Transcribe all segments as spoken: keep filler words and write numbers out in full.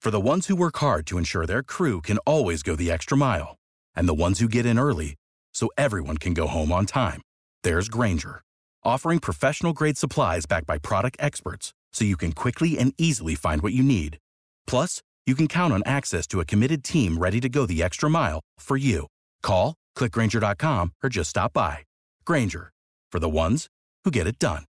For the ones who work hard to ensure their crew can always go the extra mile, and the ones who get in early so everyone can go home on time, there's Grainger, offering professional-grade supplies backed by product experts so you can quickly and easily find what you need. Plus, you can count on access to a committed team ready to go the extra mile for you. Call, click Grainger dot com, or just stop by. Grainger, for the ones who get it done.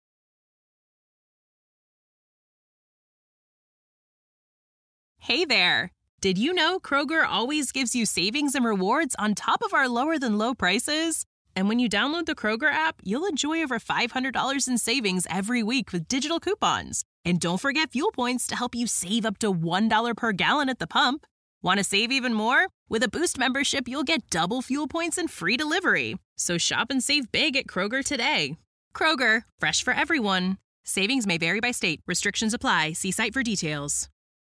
Hey there! Did you know Kroger always gives you savings and rewards on top of our lower-than-low prices? And when you download the Kroger app, you'll enjoy over five hundred dollars in savings every week with digital coupons. And don't forget fuel points to help you save up to one dollar per gallon at the pump. Want to save even more? With a Boost membership, you'll get double fuel points and free delivery. So shop and save big at Kroger today. Kroger, fresh for everyone. Savings may vary by state. Restrictions apply. See site for details.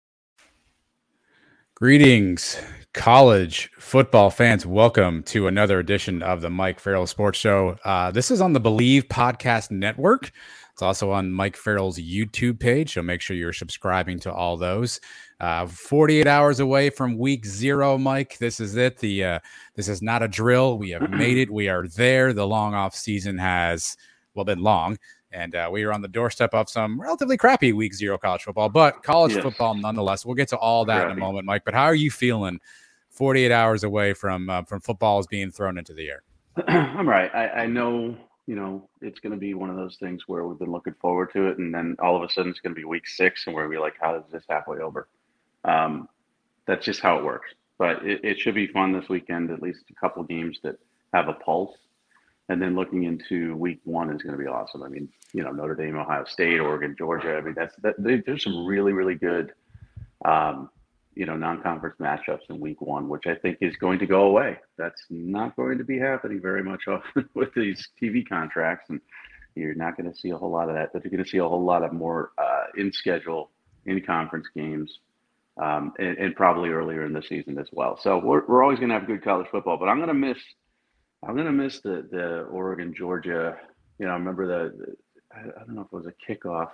Greetings, college football fans. Welcome to another edition of the Mike Farrell Sports Show. Uh, this is on the Believe Podcast Network. It's also on Mike Farrell's YouTube page, so make sure you're subscribing to all those. Uh, forty-eight hours away from week zero, Mike. This is it. The uh, this is not a drill. We have made it. We are there. The long off season has, well, been long. And uh, we are on the doorstep of some relatively crappy week zero college football, but college yes. football nonetheless. We'll get to all that crappy. in a moment, Mike. But how are you feeling forty-eight hours away from uh, from footballs being thrown into the air? I'm right. I, I know, you know, it's going to be one of those things where we've been looking forward to it, and then all of a sudden it's going to be week six, and we're going to be like, how is this halfway over? Um, that's just how it works. But it, it should be fun this weekend, at least a couple games that have a pulse. And then looking into week one is going to be awesome. I mean, you know, Notre Dame, Ohio State, Oregon, Georgia. I mean, that's that. They, there's some really, really good, um, you know, non-conference matchups in week one, which I think is going to go away. That's not going to be happening very much often with these T V contracts, and you're not going to see a whole lot of that. But you're going to see a whole lot of more uh, in schedule, in conference games, um, and, and probably earlier in the season as well. So we're we're always going to have good college football, but I'm going to miss. I'm going to miss the, the Oregon, Georgia. You know, I remember the, the I don't know if it was a kickoff,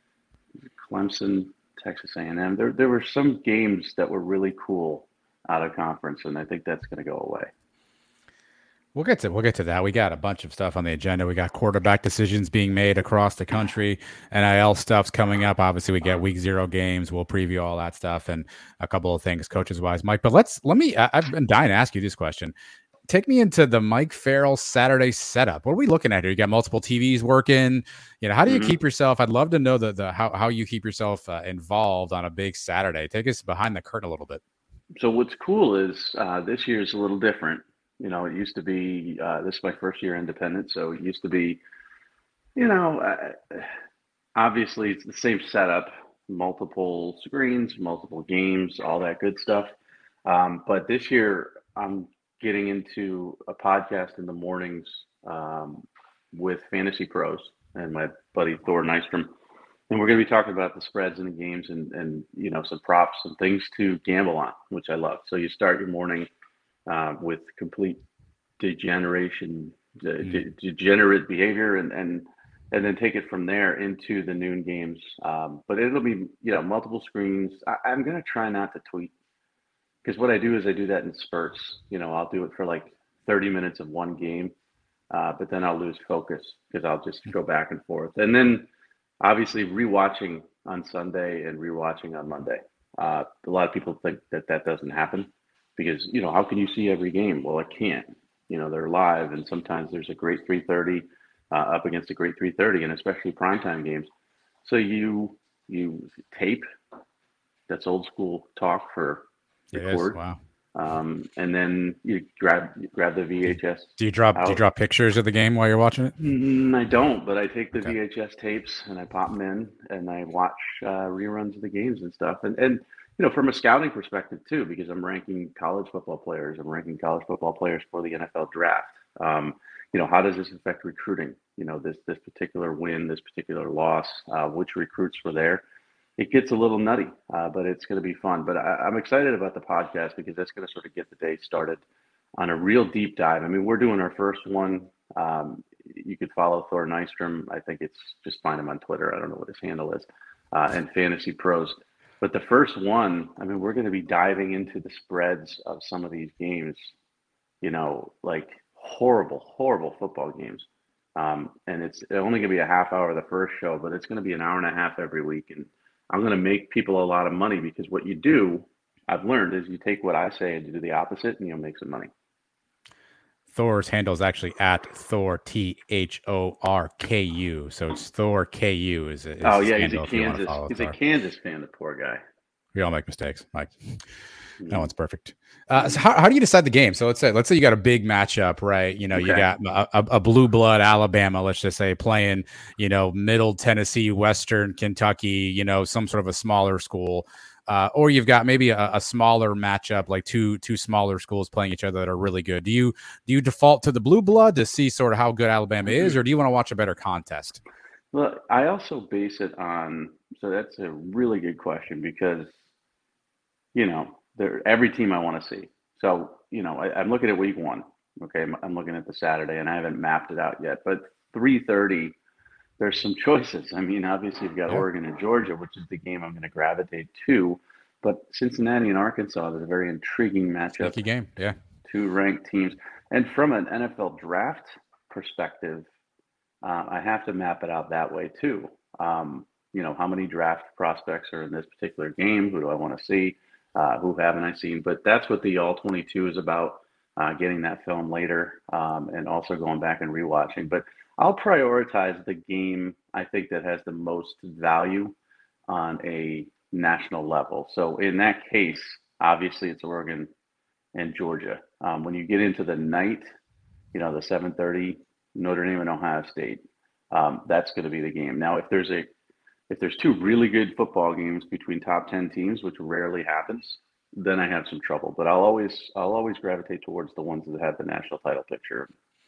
Clemson, Texas A and M. There, there were some games that were really cool out of conference, and I think that's going to go away. We'll get to we'll get to that. We got a bunch of stuff on the agenda. We got quarterback decisions being made across the country. N I L stuff's coming up. Obviously, we get week zero games. We'll preview all that stuff and a couple of things coaches wise, Mike. But let's let me. I, I've been dying to ask you this question. Take me into the Mike Farrell Saturday setup. What are we looking at here? You got multiple T Vs working. You know, how do you mm-hmm. keep yourself? I'd love to know the the how how you keep yourself uh, involved on a big Saturday. Take us behind the curtain a little bit. So what's cool is uh, this year is a little different. You know, it used to be. Uh, this is my first year independent, so it used to be. You know, uh, obviously it's the same setup, multiple screens, multiple games, all that good stuff. Um, but this year I'm getting into a podcast in the mornings um, with Fantasy Pros and my buddy Thor Nystrom. And we're going to be talking about the spreads in the games and, and, you know, some props and things to gamble on, which I love. So you start your morning uh, with complete degeneration, mm. de- degenerate behavior, and, and, and then take it from there into the noon games. Um, but it'll be, you know, multiple screens. I, I'm going to try not to tweet. Because what I do is I do that in spurts. You know, I'll do it for like thirty minutes of one game, uh, but then I'll lose focus because I'll just go back and forth. And then obviously rewatching on Sunday and rewatching on Monday. Uh, a lot of people think that that doesn't happen because, you know, how can you see every game? Well, I can't. You know, they're live, and sometimes there's a great three thirty uh, up against a great three thirty, and especially primetime games. So you you tape. That's old school talk for record. Wow. Um, and then you grab you grab the V H S. Do you drop out. Do you drop pictures of the game while you're watching it? Mm, I don't, but I take the okay. V H S tapes and I pop them in and I watch uh, reruns of the games and stuff. And and you know, from a scouting perspective too, because I'm ranking college football players. I'm ranking college football players for the N F L draft. Um, you know, how does this affect recruiting? You know, this this particular win, this particular loss, uh, which recruits were there. It gets a little nutty, uh, but it's going to be fun. But I, I'm excited about the podcast because that's going to sort of get the day started on a real deep dive. I mean, we're doing our first one. Um, you could follow Thor Nystrom. I think it's just find him on Twitter. I don't know what his handle is. Uh, and Fantasy Pros. But the first one, I mean, we're going to be diving into the spreads of some of these games, you know, like horrible, horrible football games. Um, and it's only going to be a half hour the first show, but it's going to be an hour and a half every week. And I'm going to make people a lot of money because what you do, I've learned, is you take what I say and you do the opposite and you'll make some money. Thor's handle is actually at Thor, T H O R K U. So it's Thor K U is, is oh yeah, he's a Kansas. He's Thor. a Kansas fan, the poor guy. We all make mistakes, Mike. No one's perfect. Uh, so how, how do you decide the game? So let's say let's say you got a big matchup, right? You know, okay. You got a, a, a blue blood Alabama, let's just say, playing, you know, Middle Tennessee, Western Kentucky, you know, some sort of a smaller school. Uh, or you've got maybe a, a smaller matchup, like two two smaller schools playing each other that are really good. Do you do you default to the blue blood to see sort of how good Alabama is, or do you want to watch a better contest? Well, I also base it on. So that's a really good question because, you know, there every team I want to see. So you know, I, I'm looking at week one. Okay, I'm, I'm looking at the Saturday, and I haven't mapped it out yet. But three thirty. There's some choices. I mean, obviously you've got yeah. Oregon and Georgia, which is the game I'm going to gravitate to. But Cincinnati and Arkansas is a very intriguing matchup. Sneaky game, yeah. Two ranked teams. And from an N F L draft perspective, uh, I have to map it out that way too. Um, you know, how many draft prospects are in this particular game? Who do I want to see? Uh, who haven't I seen? But that's what the All twenty-two is about, uh, getting that film later, um, and also going back and rewatching. But I'll prioritize the game I think that has the most value on a national level. So in that case, obviously it's Oregon and Georgia. Um, when you get into the night, you know, the seven thirty Notre Dame and Ohio State, um, that's going to be the game. Now, if there's a if there's two really good football games between top ten teams, which rarely happens, then I have some trouble. But I'll always I'll always gravitate towards the ones that have the national title picture.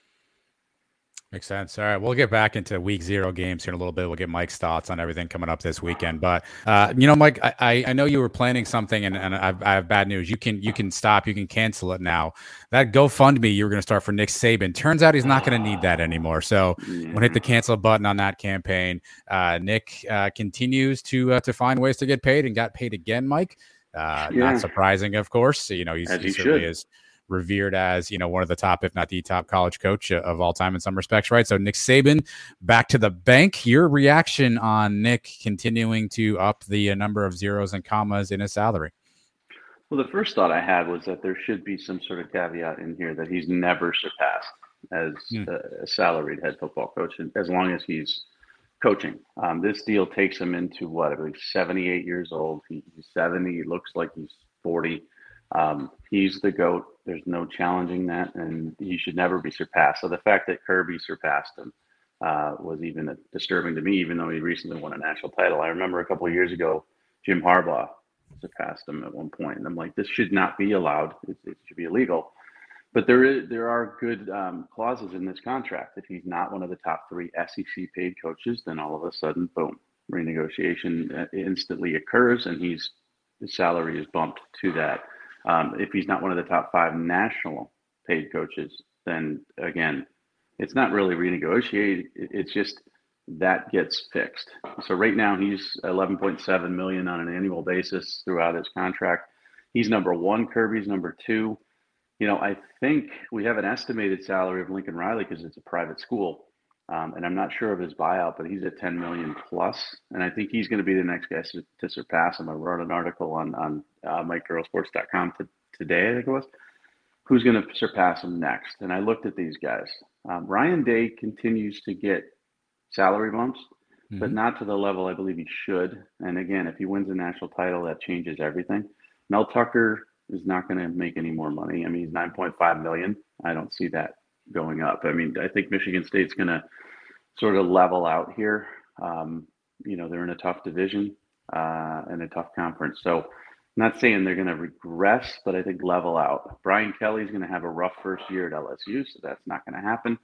Makes sense. All right. We'll get back into week zero games here in a little bit. We'll get Mike's thoughts on everything coming up this weekend. But, uh, you know, Mike, I, I know you were planning something and, and I've, I have bad news. You can you can stop. You can cancel it now. That GoFundMe you were going to start for Nick Saban. Turns out he's not going to need that anymore. So we'll hit the cancel button on that campaign. Uh, Nick uh, continues to uh, to find ways to get paid and got paid again, Mike. Uh, yeah. Not surprising, of course. You know, he's, As he, he certainly should. is revered as, you know, one of the top, if not the top college coach of all time in some respects, right? So Nick Saban back to the bank. Your reaction on Nick continuing to up the number of zeros and commas in his salary? Well, the first thought I had was that there should be some sort of caveat in here that he's never surpassed as mm. a, a salaried head football coach, as long as he's coaching. Um, this deal takes him into what, I believe seventy-eight years old. He, he's seventy. He looks like he's forty. Um, he's the GOAT. There's no challenging that, and he should never be surpassed. So the fact that Kirby surpassed him uh, was even disturbing to me, even though he recently won a national title. I remember a couple of years ago, Jim Harbaugh surpassed him at one point, and I'm like, this should not be allowed. It, it should be illegal. But there is there are good um, clauses in this contract. If he's not one of the top three S E C paid coaches, then all of a sudden, boom, renegotiation instantly occurs, and he's his salary is bumped to that. Um, if he's not one of the top five national paid coaches, then again, it's not really renegotiated. It's just that gets fixed. So right now he's eleven point seven million dollars on an annual basis throughout his contract. He's number one. Kirby's number two. You know, I think we have an estimated salary of Lincoln Riley because it's a private school. Um, and I'm not sure of his buyout, but he's at ten million plus. And I think he's going to be the next guy to, to surpass him. I wrote an article on, on uh, Mike Farrell Sports dot com to, today, I think it was, who's going to surpass him next. And I looked at these guys. Um, Ryan Day continues to get salary bumps, mm-hmm. but not to the level I believe he should. And again, if he wins a national title, that changes everything. Mel Tucker is not going to make any more money. I mean, he's nine point five million. I don't see that going up. I mean, I think Michigan State's going to sort of level out here. Um, you know, they're in a tough division uh, and a tough conference. So I'm not saying they're going to regress, but I think level out. Brian Kelly's going to have a rough first year at L S U, so that's not going to happen.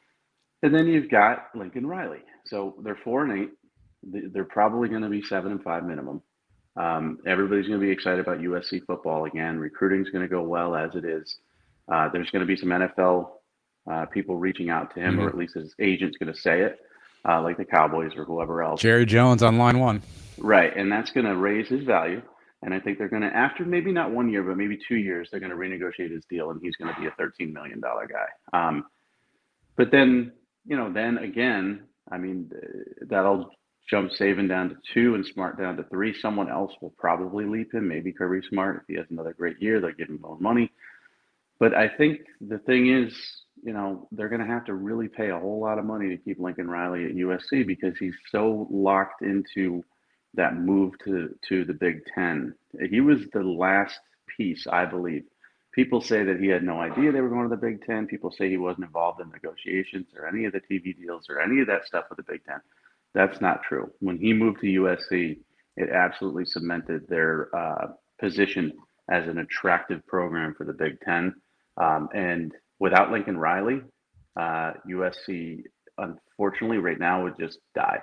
And then you've got Lincoln Riley. So they're four and eight. They're probably going to be seven and five minimum. Um, everybody's going to be excited about U S C football again. Recruiting's going to go well as it is. Uh, there's going to be some N F L uh, people reaching out to him, mm-hmm. or at least his agent's going to say it. uh, like the Cowboys or whoever else. Jerry Jones on line one. Right, and that's going to raise his value. And I think they're going to, after maybe not one year, but maybe two years, they're going to renegotiate his deal, and he's going to be a thirteen million dollars guy. Um, but then, you know, then again, I mean, that'll jump Saban down to two and Smart down to three. Someone else will probably leap him, maybe Kirby Smart. If he has another great year, they'll give him more money. But I think the thing is, you know, they're going to have to really pay a whole lot of money to keep Lincoln Riley at U S C because he's so locked into that move to, to the Big Ten. He was the last piece, I believe. People say that he had no idea they were going to the Big Ten. People say he wasn't involved in negotiations or any of the T V deals or any of that stuff with the Big Ten. That's not true. When he moved to U S C, it absolutely cemented their uh, position as an attractive program for the Big Ten. Um, and without Lincoln Riley, uh, U S C, unfortunately, right now would just die.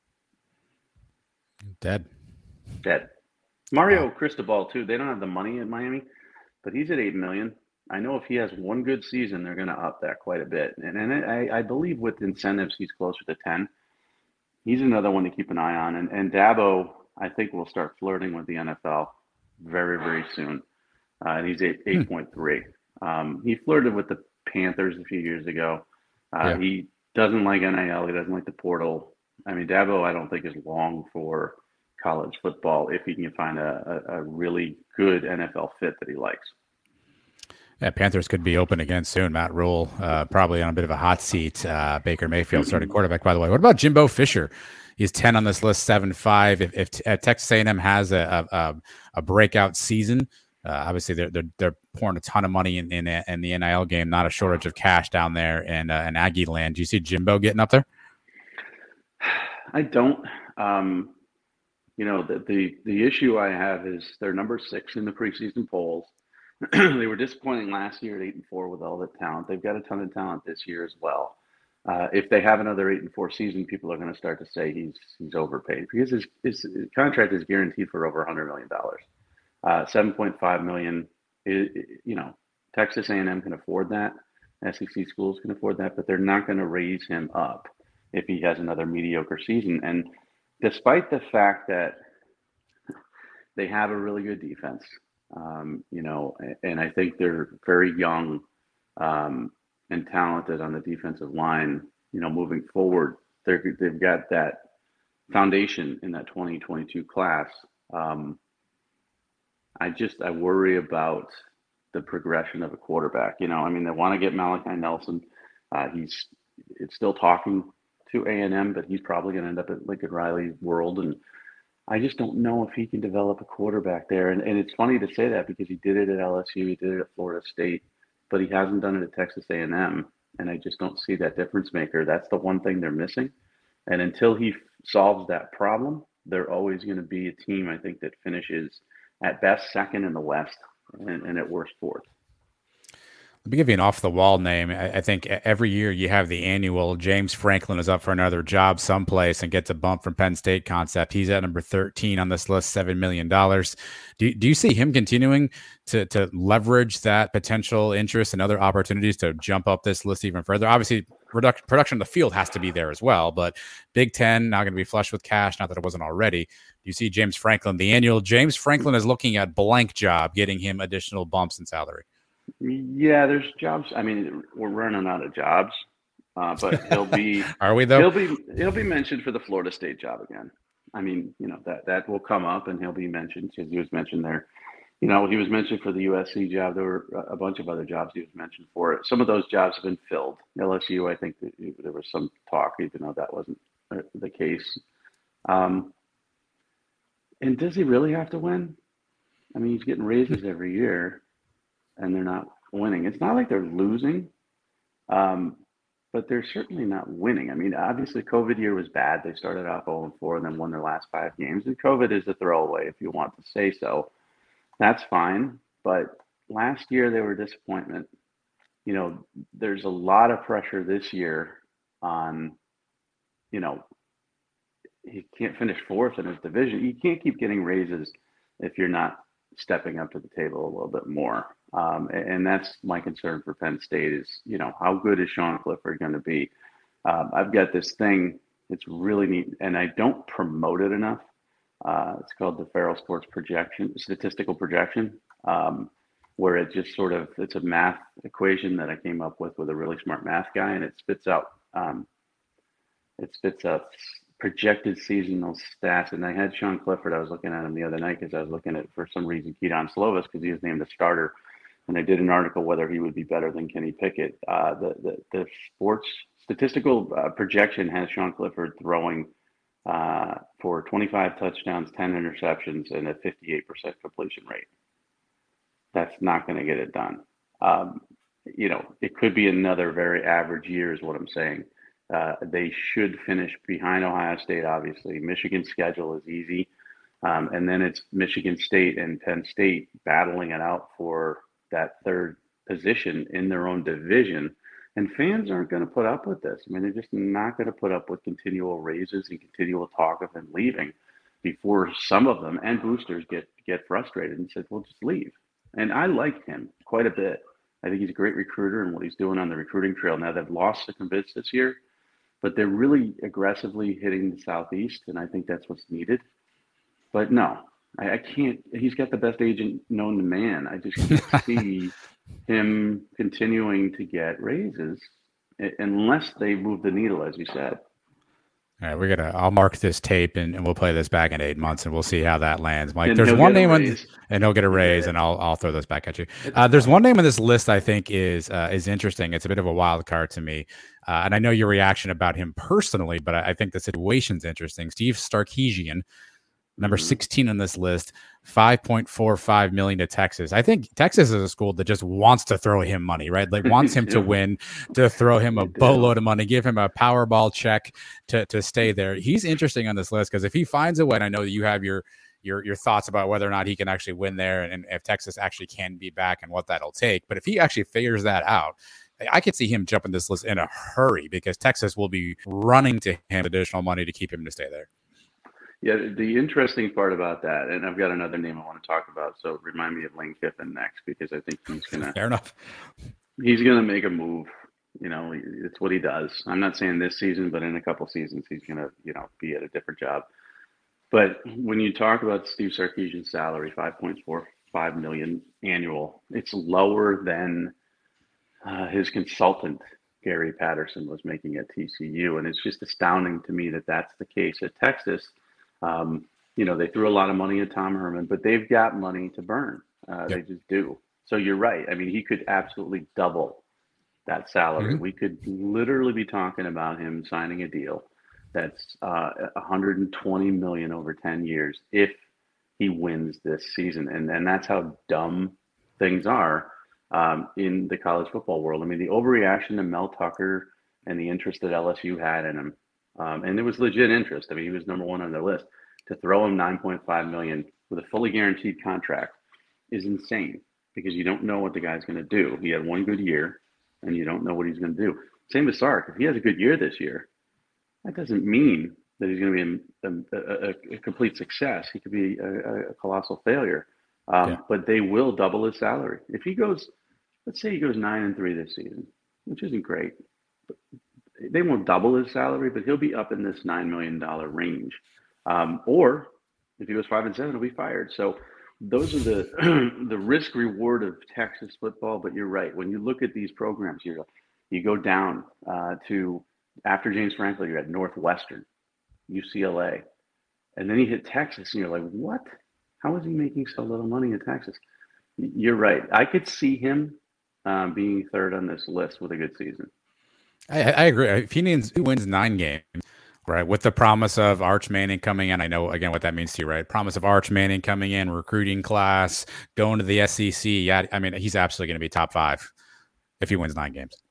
Dead. Dead. Mario wow. Cristobal, too. They don't have the money in Miami, but he's at eight million dollars. I know if he has one good season, they're going to up that quite a bit. And, and I, I believe with incentives, he's closer to ten. He's another one to keep an eye on. And, and Dabo, I think, will start flirting with the N F L very, very soon. Uh, and he's at eight point three. Hmm. Um, he flirted with the Panthers a few years ago. Uh, yeah. He doesn't like N I L. He doesn't like the portal. I mean, Dabo, I don't think is long for college football if he can find a, a, a really good N F L fit that he likes. Yeah, Panthers could be open again soon. Matt Rule uh, probably on a bit of a hot seat. Uh, Baker Mayfield starting quarterback, by the way. What about Jimbo Fisher? He's ten on this list, seven five. If, if uh, Texas A and M has a, a, a breakout season, uh, obviously they're, they're they're pouring a ton of money in in, in the N I L game. Not a shortage of cash down there in, uh, in Aggie land. Do you see Jimbo getting up there? I don't. Um, you know, the, the the issue I have is they're number six in the preseason polls. They were disappointing last year at eight and four with all the talent. They've got a ton of talent this year as well. Uh, if they have another eight and four season, people are going to start to say he's he's overpaid because his, his, his contract is guaranteed for over one hundred million dollars. Uh, seven point five million dollars, you know, Texas A and M can afford that. S E C schools can afford that, but they're not going to raise him up if he has another mediocre season. And despite the fact that they have a really good defense, um, you know, and I think they're very young um, and talented on the defensive line, you know, moving forward, they're, they've got that foundation in that twenty twenty-two class. Um, I just, I worry about the progression of a quarterback. You know, I mean, they want to get Malachi Nelson. Uh, he's it's still talking to A and M, but he's probably going to end up at Lincoln Riley World. And I just don't know if he can develop a quarterback there. And, and it's funny to say that because he did it at L S U, he did it at Florida State, but he hasn't done it at Texas A and M. And I just don't see that difference maker. That's the one thing they're missing. And until he f- solves that problem, they're always going to be a team, I think, that finishes at best second in the West and, and at worst fourth. Let me give you an off-the-wall name. I, I think every year you have the annual James Franklin is up for another job someplace and gets a bump from Penn State concept. He's at number thirteen on this list, seven million dollars. Do, do you see him continuing to, to leverage that potential interest and other opportunities to jump up this list even further? Obviously, production, production on the field has to be there as well, but Big Ten, now going to be flush with cash, not that it wasn't already. Do you see James Franklin, the annual James Franklin is looking at blank job, getting him additional bumps in salary? Yeah, there's jobs. I mean, we're running out of jobs, uh, but he'll be. Are we though? He'll be. He'll be mentioned for the Florida State job again. I mean, you know that that will come up, and he'll be mentioned because he was mentioned there. You know, he was mentioned for the U S C job. There were a bunch of other jobs he was mentioned for. Some of those jobs have been filled. L S U, I think that there was some talk, even though that wasn't the case. Um, and does he really have to win? I mean, he's getting raises every year, and they're not winning. It's not like they're losing, um, but they're certainly not winning. I mean, obviously, COVID year was bad. They started off oh and four and then won their last five games. And COVID is a throwaway, if you want to say so. That's fine. But last year, they were a disappointment. You know, there's a lot of pressure this year on, you know, he can't finish fourth in his division. You can't keep getting raises if you're not stepping up to the table a little bit more. Um, and, and that's my concern for Penn State is, you know, how good is Sean Clifford going to be? Um, I've got this thing It's really neat, and I don't promote it enough. Uh, it's called the Farrell Sports Projection, Statistical Projection, um, where it just sort of, it's a math equation that I came up with with a really smart math guy, and it spits out um, it spits out projected seasonal stats. And I had Sean Clifford. I was looking at him the other night because I was looking at, for some reason, Keaton Slovis, because he was named a starter. And I did an article whether he would be better than Kenny Pickett. Uh, the, the the sports statistical uh, projection has Sean Clifford throwing uh, for twenty-five touchdowns, ten interceptions, and a fifty-eight percent completion rate. That's not going to get it done. Um, you know, it could be another very average year is what I'm saying. Uh, they should finish behind Ohio State, obviously. Michigan's schedule is easy. Um, and then it's Michigan State and Penn State battling it out for that third position in their own division. And fans aren't going to put up with this. I mean, they're just not going to put up with continual raises and continual talk of him leaving before some of them and boosters get, get frustrated and said, well, just leave. And I like him quite a bit. I think he's a great recruiter and what he's doing on the recruiting trail. Now, they've lost the convince this year, but they're really aggressively hitting the Southeast, and I think that's what's needed. But no, I, I can't. He's got the best agent known to man. I just can't see him continuing to get raises unless they move the needle, as you said. All right, we're gonna. I'll mark this tape and, and we'll play this back in eight months and we'll see how that lands, Mike. And there's one name on, raise. and he'll get a raise, yeah. and I'll I'll throw this back at you. Uh, there's one name on this list I think is uh, is interesting. It's a bit of a wild card to me, uh, and I know your reaction about him personally, but I, I think the situation's interesting. Steve Sarkisian, number sixteen on this list, five point four five million to Texas. I think Texas is a school that just wants to throw him money, right? Like wants him to win, to throw him a boatload of money, give him a Powerball check to, to stay there. He's interesting on this list because if he finds a way, and I know that you have your your your thoughts about whether or not he can actually win there and, and if Texas actually can be back and what that'll take. But if he actually figures that out, I could see him jumping this list in a hurry because Texas will be running to him additional money to keep him to stay there. Yeah, the interesting part about that, and I've got another name I want to talk about, so remind me of Lane Kiffin next because I think he's gonna. Fair enough. He's gonna make a move. You know, it's what he does. I'm not saying this season, but in a couple seasons, he's gonna, you know, be at a different job. But when you talk about Steve Sarkisian's salary, five point four five million annual, it's lower than uh, his consultant Gary Patterson was making at T C U, and it's just astounding to me that that's the case at Texas. Um, you know, they threw a lot of money at Tom Herman, but they've got money to burn. Uh, yep. They just do. So you're right. I mean, he could absolutely double that salary. Mm-hmm. We could literally be talking about him signing a deal that's uh, one hundred twenty million dollars over ten years if he wins this season. And, and that's how dumb things are um, in the college football world. I mean, the overreaction to Mel Tucker and the interest that L S U had in him, Um, and there was legit interest. I mean, he was number one on their list. To throw him nine point five million dollars with a fully guaranteed contract is insane because you don't know what the guy's going to do. He had one good year, and you don't know what he's going to do. Same with Sark. If he has a good year this year, that doesn't mean that he's going to be a, a, a, a complete success. He could be a, a colossal failure. Um, yeah. But they will double his salary. If he goes, let's say he goes nine and three this season, which isn't great. But they won't double his salary, but he'll be up in this nine million dollars range. Um, or if he goes five and seven, he'll be fired. So those are the the risk reward of Texas football. But you're right. When you look at these programs, you you go down uh, to after James Franklin, you're at Northwestern, U C L A, and then you hit Texas, and you're like, what? How is he making so little money in Texas? You're right. I could see him um, being third on this list with a good season. I, I agree. If he, needs, he wins nine games, right, with the promise of Arch Manning coming in, I know, again, what that means to you, right? Promise of Arch Manning coming in, recruiting class, going to the S E C. Yeah, I mean, he's absolutely going to be top five if he wins nine games.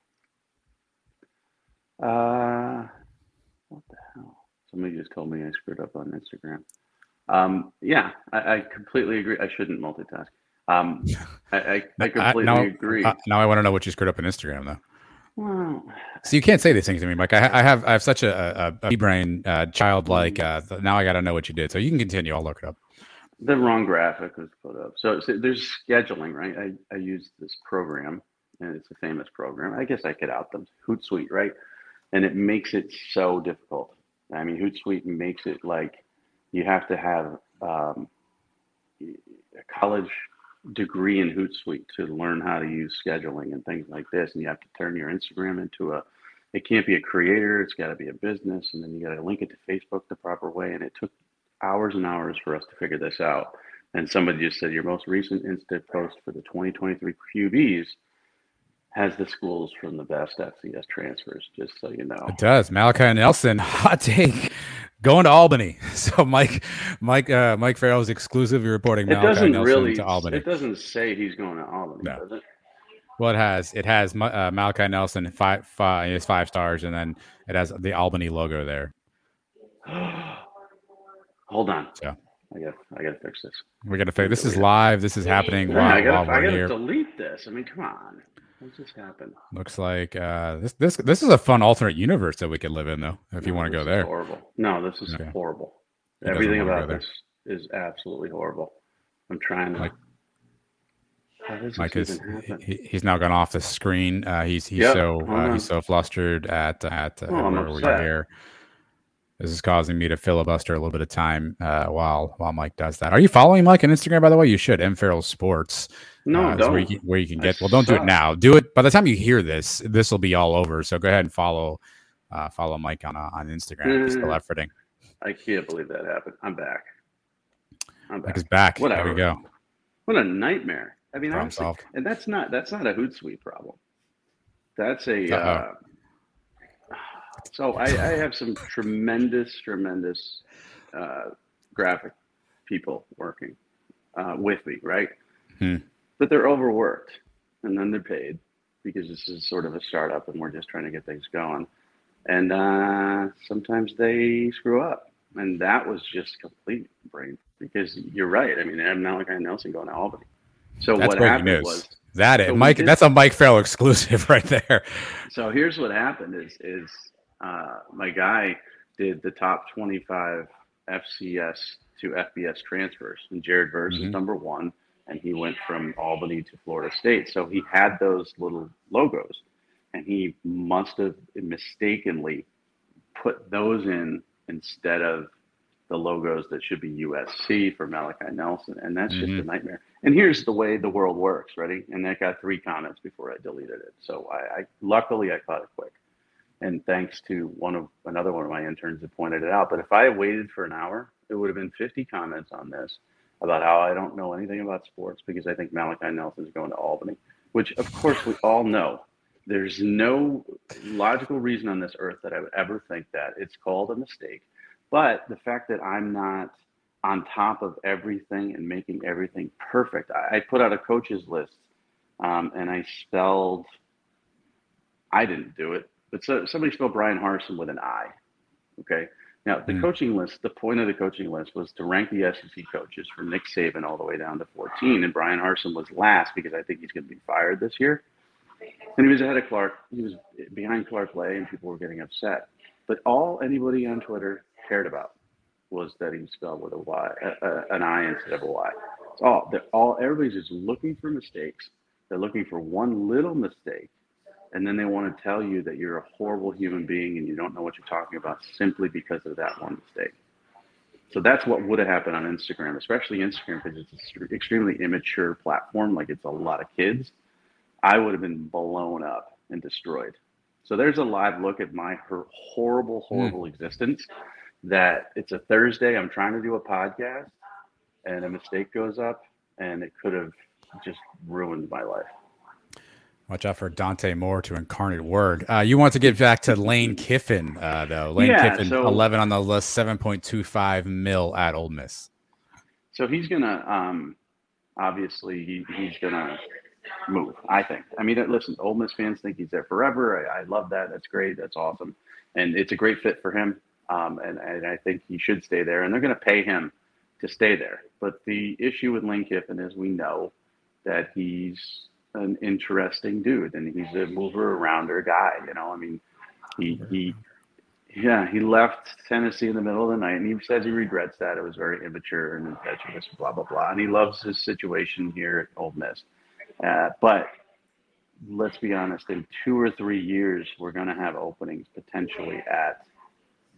Uh, what the hell? Somebody just told me I screwed up on Instagram. Um, yeah, I, I completely agree. I shouldn't multitask. Um, I, I, I completely now, agree. Uh, now I want to know what you screwed up on Instagram, though. Well, so you can't say these things to me, Mike. I, I have I have such a, a, a brain, uh, childlike. Uh, now I got to know what you did. So you can continue. I'll look it up. The wrong graphic was put up. So, so there's scheduling, right? I, I use this program, and it's a famous program. I guess I could out them. Hootsuite, right? And it makes it so difficult I mean, Hootsuite makes it like you have to have um, a college degree in Hootsuite to learn how to use scheduling and things like this. And you have to turn your Instagram into a, it can't be a creator, it's got to be a business. And then you got to link it to Facebook the proper way. And it took hours and hours for us to figure this out. And somebody just said your most recent Insta post for the twenty twenty-three Q Bs has the schools from the best F C S transfers, just so you know. It does. Malachi Nelson, hot take, going to Albany. So Mike, Mike, uh, Mike Farrell is exclusively reporting It Malachi doesn't Nelson really, to Albany. It doesn't say he's going to Albany, No. does it? Well, it has. It has uh, Malachi Nelson five, five, he has five stars, and then it has the Albany logo there. Hold on. So I got, I got to fix this. we got to fix. This is live. This is happening Yeah, while, I gotta, while I we're gotta here. delete this. I mean, come on. What just happened? Looks like uh, this. This this is a fun alternate universe that we could live in, though. If you No, want to this go is there. Horrible. No, this is Okay. horrible. He doesn't Everything wanna about go this is absolutely horrible. I'm trying to. Mike- How does this Mike is even happen? he, he's now gone off the screen. Uh, he's he's Yep, so hold uh, on. he's so flustered at at uh, Oh, I'm where we upset. are here. This is causing me to filibuster a little bit of time uh, while while Mike does that. Are you following Mike on Instagram, by the way? You should. M Farrell Sports. No, uh, is don't. where you can, where you can I get. Well, don't do it suck. now. Do it by the time you hear this. This will be all over. So go ahead and follow uh, follow Mike on uh, on Instagram. If he's still Mm. efforting. I can't believe that happened. I'm back. I'm Mike back. is back. There Whatever. we go. What a nightmare. I mean, Problem honestly, solved. and that's not that's not a Hootsuite problem. That's a. Uh-oh. Uh, so I, I have some tremendous, tremendous uh, graphic people working uh, with me, right? Hmm. But they're overworked, and then they're paid because this is sort of a startup, and we're just trying to get things going. And uh, sometimes they screw up, and that was just complete brain. Because you're right. I mean, I have Malachi Nelson going to Albany. So That's what breaking happened news. was. That so it, we Mike. did- That's a Mike Farrell exclusive right there. So here's what happened: is is uh, my guy did the top twenty-five F C S to F B S transfers, and Jared Verse Mhm. is number one, and he went from Albany to Florida State. So he had those little logos, and he must have mistakenly put those in instead of the logos that should be U S C for Malachi Nelson, and that's Mhm. just a nightmare. And here's the way the world works. Ready? And that got three comments before I deleted it. So I, I luckily I caught it quick, and thanks to one of another one of my interns that pointed it out. But if I had waited for an hour, it would have been fifty comments on this about how I don't know anything about sports because I think Malachi Nelson is going to Albany, which of course we all know. There's no logical reason on this earth that I would ever think that. It's called a mistake. But the fact that I'm not on top of everything and making everything perfect, I, I put out a coaches list um, and I spelled, I didn't do it, but so, somebody spelled Brian Harsin with an I. Okay. Now, the Mm. coaching list, the point of the coaching list was to rank the S E C coaches from Nick Saban all the way down to fourteen. And Brian Harsin was last because I think he's going to be fired this year. And he was ahead of Clark. He was behind Clark Lay, and people were getting upset. But all anybody on Twitter cared about was that he spelled with a Y, uh, uh, an I instead of a Y. It's all, they're all, everybody's just looking for mistakes. They're looking for one little mistake, and then they want to tell you that you're a horrible human being and you don't know what you're talking about simply because of that one mistake. So that's what would have happened on Instagram, especially Instagram, because it's an extremely immature platform. Like, it's a lot of kids. I would have been blown up and destroyed. So there's a live look at my her- horrible, horrible mm. existence. That it's a Thursday, I'm trying to do a podcast, and a mistake goes up, and it could have just ruined my life. Watch out for Dante Moore to Incarnate Word. Uh, you want to get back to Lane Kiffin, uh, though. Lane yeah, Kiffin, so, eleven on the list, seven point two five mil at Ole Miss. So he's going to, um, obviously, he, he's going to move, I think. I mean, listen, Ole Miss fans think he's there forever. I, I love that. That's great. That's awesome. And it's a great fit for him. Um, and, and I think he should stay there. And they're going to pay him to stay there. But the issue with Lane Kiffin is we know that he's an interesting dude, and he's a mover arounder guy. You know, I mean, he he yeah he left Tennessee in the middle of the night, and he says he regrets that. It was very immature and impetuous, blah blah blah. And he loves his situation here at Ole Miss. Uh, but let's be honest, in two or three years, we're going to have openings potentially at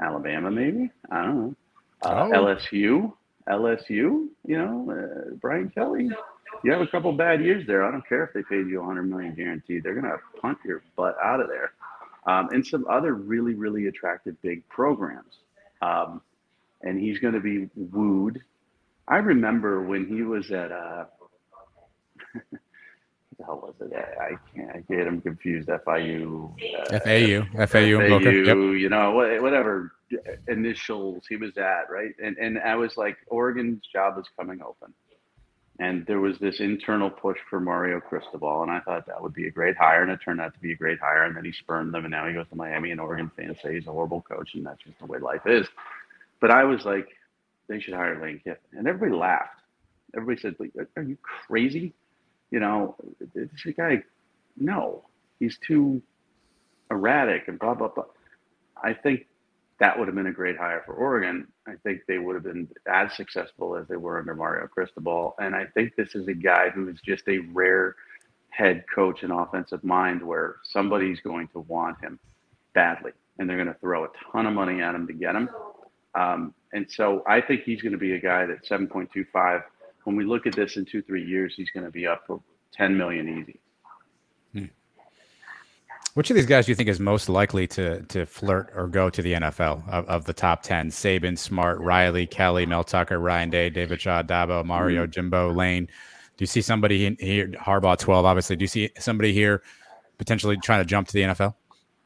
Alabama, maybe. I don't know. Uh, Oh. L S U, L S U. You know, uh, Brian Kelly. You have a couple bad years there. I don't care if they paid you one hundred million dollars guaranteed. They're going to punt your butt out of there. Um, and some other really, really attractive big programs. Um, and he's going to be wooed. I remember when he was at, uh, what the hell was it? I, I can't, I get him confused. F I U. Uh, F A U. F A U. F A U, Boca. Yep. you know, whatever initials he was at, right? And, and I was like, Oregon's job is coming open. And there was this internal push for Mario Cristobal, and I thought that would be a great hire, and it turned out to be a great hire. And then he spurned them, and now he goes to Miami, and Oregon fans say he's a horrible coach, and that's just the way life is. But I was like, they should hire Lane Kiffin, and everybody laughed. Everybody said, "Are you crazy? You know, this guy, no, he's too erratic and blah blah blah." I think that would have been a great hire for Oregon. I think they would have been as successful as they were under Mario Cristobal. And I think this is a guy who is just a rare head coach and offensive mind where somebody's going to want him badly. And they're going to throw a ton of money at him to get him. Um, and so I think he's going to be a guy that seven point two five, when we look at this in two, three years, he's going to be up for ten million easy. Hmm. Which of these guys do you think is most likely to to flirt or go to the N F L of, of the top ten? Saban, Smart, Riley, Kelly, Mel Tucker, Ryan Day, David Shaw, Dabo, Mario, mm-hmm. Jimbo, Lane. Do you see somebody here, Harbaugh twelve, obviously. Do you see somebody here potentially trying to jump to the N F L?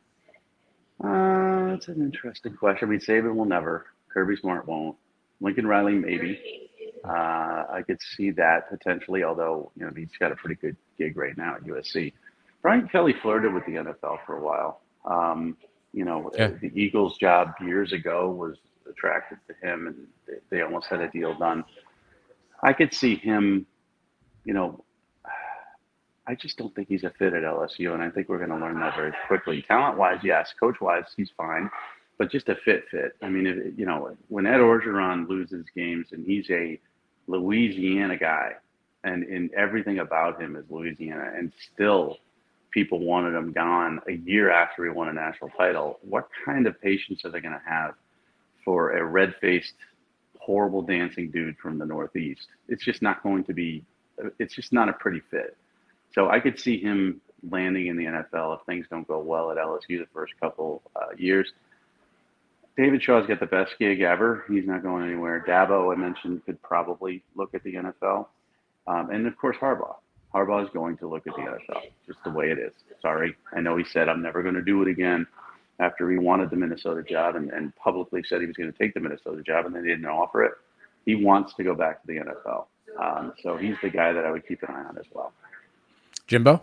Uh, that's an interesting question. I mean, Saban will never. Kirby Smart won't. Lincoln Riley, maybe. Uh, I could see that potentially, although, you know, he's got a pretty good gig right now at U S C. Brian Kelly flirted with the N F L for a while. Um, you know, yeah. the Eagles' job years ago was attractive to him, and they, they almost had a deal done. I could see him, you know, I just don't think he's a fit at L S U, and I think we're going to learn that very quickly. Talent-wise, yes. Coach-wise, he's fine, but just a fit fit. I mean, it, you know, when Ed Orgeron loses games, and he's a Louisiana guy, and, and everything about him is Louisiana, and still – people wanted him gone a year after he won a national title. What kind of patience are they going to have for a red-faced, horrible dancing dude from the Northeast? It's just not going to be, it's just not a pretty fit. So I could see him landing in the N F L if things don't go well at L S U the first couple uh, years. David Shaw's got the best gig ever. He's not going anywhere. Dabo, I mentioned, could probably look at the N F L. Um, and, of course, Harbaugh. Harbaugh is going to look at the N F L, just the way it is. Sorry. I know he said, I'm never going to do it again after he wanted the Minnesota job and, and publicly said he was going to take the Minnesota job, and then they didn't offer it. He wants to go back to the N F L. Um, so he's the guy that I would keep an eye on as well. Jimbo?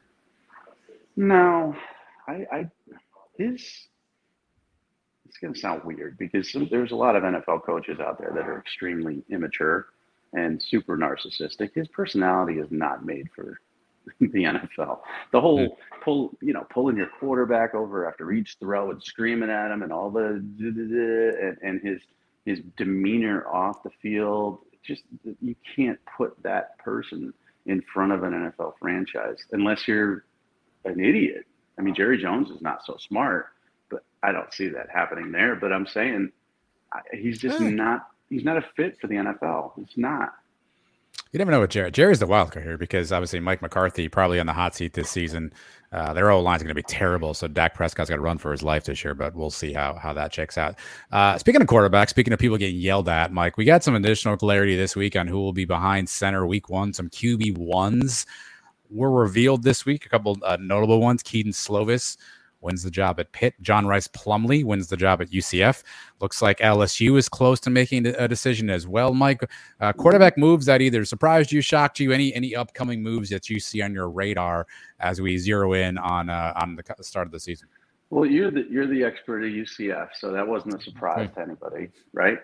No. I, I his it's going to sound weird because some, there's a lot of N F L coaches out there that are extremely immature and super narcissistic. His personality is not made for the N F L. The whole pull, you know, pulling your quarterback over after each throw and screaming at him and all the and, and his his demeanor off the field. Just you can't put that person in front of an N F L franchise unless you're an idiot. I mean, Jerry Jones is not so smart, but I don't see that happening there. But I'm saying he's just hey. not. He's not a fit for the N F L. It's not. You never know with Jerry. Jerry's the wild card here because obviously Mike McCarthy probably on the hot seat this season. Uh, their O-line is going to be terrible, so Dak Prescott's got to run for his life this year, but we'll see how how that checks out. Uh, speaking of quarterbacks, speaking of people getting yelled at, Mike, we got some additional clarity this week on who will be behind center week one. Some Q B ones were revealed this week, a couple uh, notable ones. Keaton Slovis wins the job at Pitt. John Rice Plumlee wins the job at U C F. Looks like L S U is close to making a decision as well, Mike. Uh, quarterback moves that either surprised you, shocked you, any any upcoming moves that you see on your radar as we zero in on uh, on the start of the season? Well, you're the you're the expert at U C F, so that wasn't a surprise okay. to anybody, right?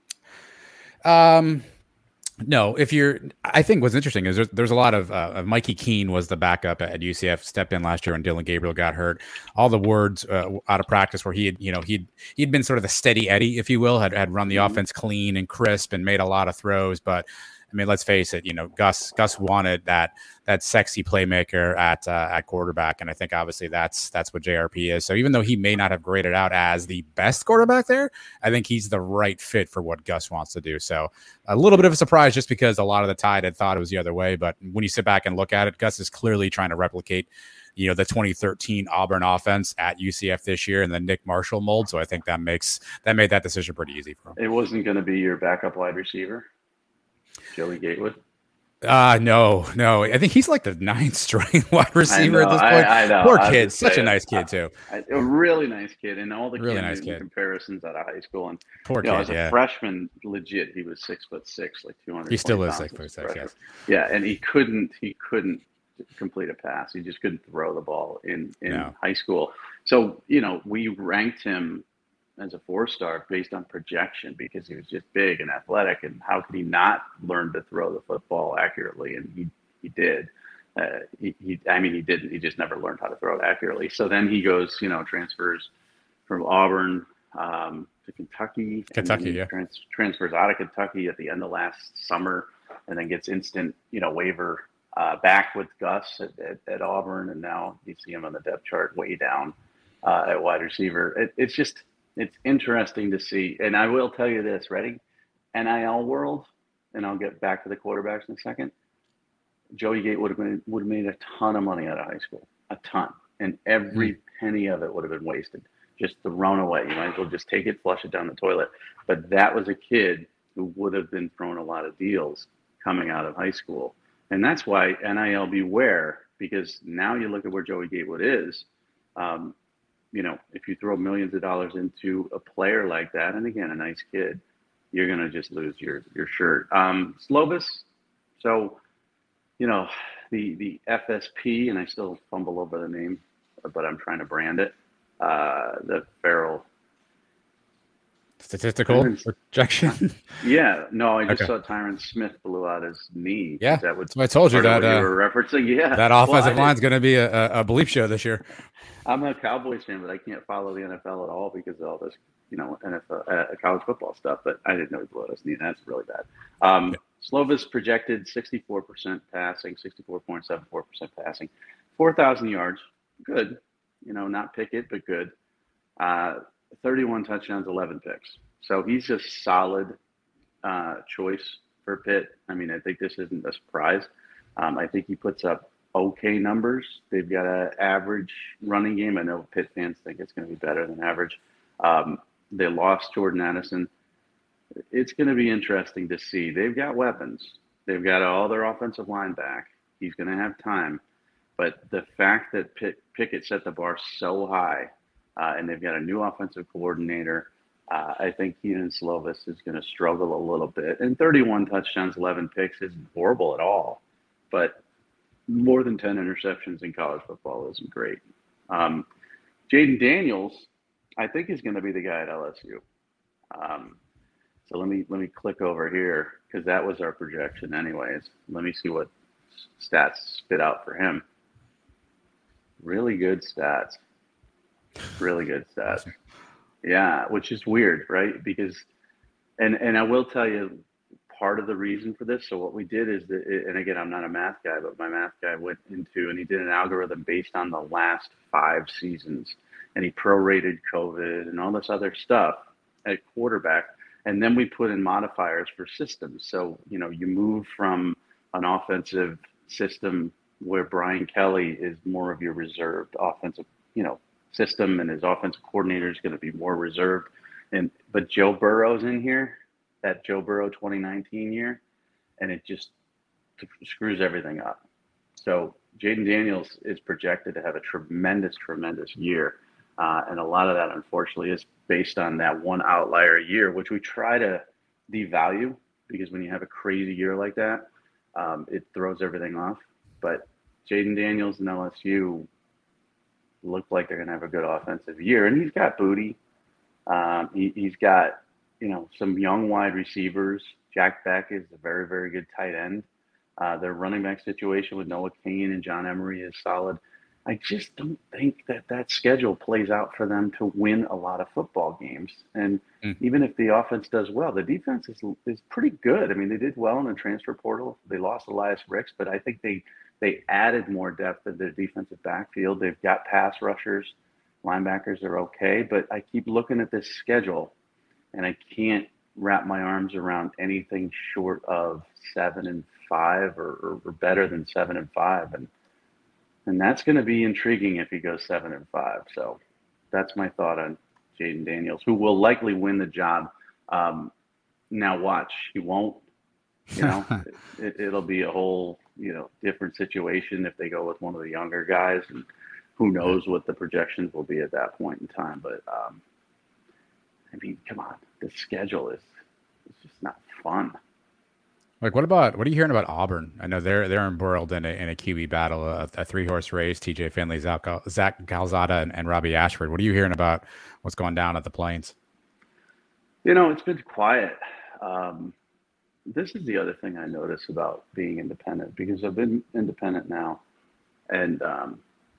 Um. No, if you're, I think what's interesting is there's, there's a lot of, uh, Mikey Keene was the backup at U C F, stepped in last year when Dylan Gabriel got hurt. All the words uh, out of practice where he had, you know, he'd, he'd been sort of the steady Eddie, if you will, had, had run the mm-hmm. offense clean and crisp and made a lot of throws. But I mean, let's face it, you know, Gus Gus wanted that that sexy playmaker at uh, at quarterback, and I think obviously that's that's what J R P is. So even though he may not have graded out as the best quarterback there, I think he's the right fit for what Gus wants to do. So a little bit of a surprise just because a lot of the Tide had thought it was the other way, but when you sit back and look at it, Gus is clearly trying to replicate, you know, the twenty thirteen Auburn offense at U C F this year in the Nick Marshall mold. So I think that makes that made that decision pretty easy for him. It wasn't going to be your backup wide receiver, Joey Gatewood. Uh no, no. I think he's like the ninth string wide receiver know, at this point. I, I know. Poor I kid, such saying, a nice kid too. I, a really nice kid, and all the really kids nice in kid. comparisons out of high school. And poor you kid, know, as a yeah. freshman, legit, he was six foot six, like two hundred. He still is six foot six, yes. Yeah, and he couldn't, he couldn't complete a pass. He just couldn't throw the ball in in No. high school. So you know, we ranked him as a four-star based on projection because he was just big and athletic, and how could he not learn to throw the football accurately? And he he did. Uh, he, he I mean, he didn't. He just never learned how to throw it accurately. So then he goes, you know, transfers from Auburn um, to Kentucky. Kentucky, and yeah. Trans, transfers out of Kentucky at the end of last summer, and then gets instant, you know, waiver uh, back with Gus at, at, at Auburn, and now you see him on the depth chart way down uh, at wide receiver. It, it's just it's interesting to see. And I will tell you this, ready? N I L world, and I'll get back to the quarterbacks in a second. Joey Gate would have been would have made a ton of money out of high school, a ton, and every penny of it would have been wasted, just thrown away. You might as well just take it, flush it down the toilet. But that was a kid who would have been thrown a lot of deals coming out of high school, and that's why N I L beware, because now you look at where Joey Gatewood is. Um, you know, if you throw millions of dollars into a player like that, and again, a nice kid, you're gonna just lose your your shirt. Um, Slovis, so. You know, the, the F S P, and I still fumble over the name, but I'm trying to brand it. Uh, the Farrell statistical Tyron, projection. Yeah, no, I just Okay. saw Tyron Smith blew out his knee. Yeah, that would, that's what I told you that you uh, were referencing. Yeah, that offensive well, line's going to be a, a bleep show this year. I'm a Cowboys fan, but I can't follow the N F L at all because of all this, you know, N F L, uh, college football stuff. But I didn't know he blew out his knee. That's really bad. Um, Yeah. Slovis projected sixty-four percent passing, sixty-four point seven four percent passing, four thousand yards. Good. You know, not Pickett, but good. Uh, thirty-one touchdowns, eleven picks. So he's a solid uh, choice for Pitt. I mean, I think this isn't a surprise. Um, I think he puts up okay numbers. They've got an average running game. I know Pitt fans think it's going to be better than average. Um, they lost Jordan Addison. It's going to be interesting to see. They've got weapons. They've got all their offensive line back. He's going to have time. But the fact that Pitt, Pickett set the bar so high, uh, and they've got a new offensive coordinator, uh, I think Keenan Slovis is going to struggle a little bit. And thirty-one touchdowns, eleven picks isn't horrible at all. But more than ten interceptions in college football isn't great. Um, Jaden Daniels, I think, is going to be the guy at L S U. Um, so let me let me click over here because that was our projection anyways. Let me see what stats spit out for him. Really good stats. Really good stats. Yeah, which is weird, right? Because, and and I will tell you, part of the reason for this. So what we did is that, and again, I'm not a math guy, but my math guy went into and he did an algorithm based on the last five seasons, and he prorated COVID and all this other stuff at quarterback. And then we put in modifiers for systems. So, you know, you move from an offensive system where Brian Kelly is more of your reserved offensive, you know, system, and his offensive coordinator is going to be more reserved. And but Joe Burrow's in here, that Joe Burrow twenty nineteen year, and it just screws everything up. So Jaden Daniels is projected to have a tremendous, tremendous year. Uh, and a lot of that, unfortunately, is based on that one outlier year, which we try to devalue because when you have a crazy year like that, um, it throws everything off. But Jaden Daniels and L S U look like they're going to have a good offensive year. And he's got booty. Um, he, he's got, you know, some young wide receivers. Jack Beck is a very, very good tight end. Uh, their running back situation with Noah Kane and John Emery is solid. I just don't think that that schedule plays out for them to win a lot of football games. And Mm. even if the offense does well, the defense is is pretty good. I mean, they did well in the transfer portal. They lost Elias Ricks, but I think they they added more depth in their defensive backfield. They've got pass rushers, linebackers are okay, but I keep looking at this schedule, and I can't wrap my arms around anything short of seven and five or, or, or better than seven and five. And and that's going to be intriguing if he goes seven and five. So that's my thought on Jaden Daniels, who will likely win the job. Um, now watch, he won't. You know, it, it'll be a whole you know different situation if they go with one of the younger guys, and who knows what the projections will be at that point in time. But um, I mean, come on, the schedule is it's just not fun. Like, what about what are you hearing about Auburn? I know they're they're embroiled in a in a Q B battle, a, a three horse race. T J Finley, Zach, Zach Calzada, and, and Robbie Ashford. What are you hearing about what's going down at the Plains? You know, it's been quiet. Um, this is the other thing I notice about being independent, because I've been independent now and um,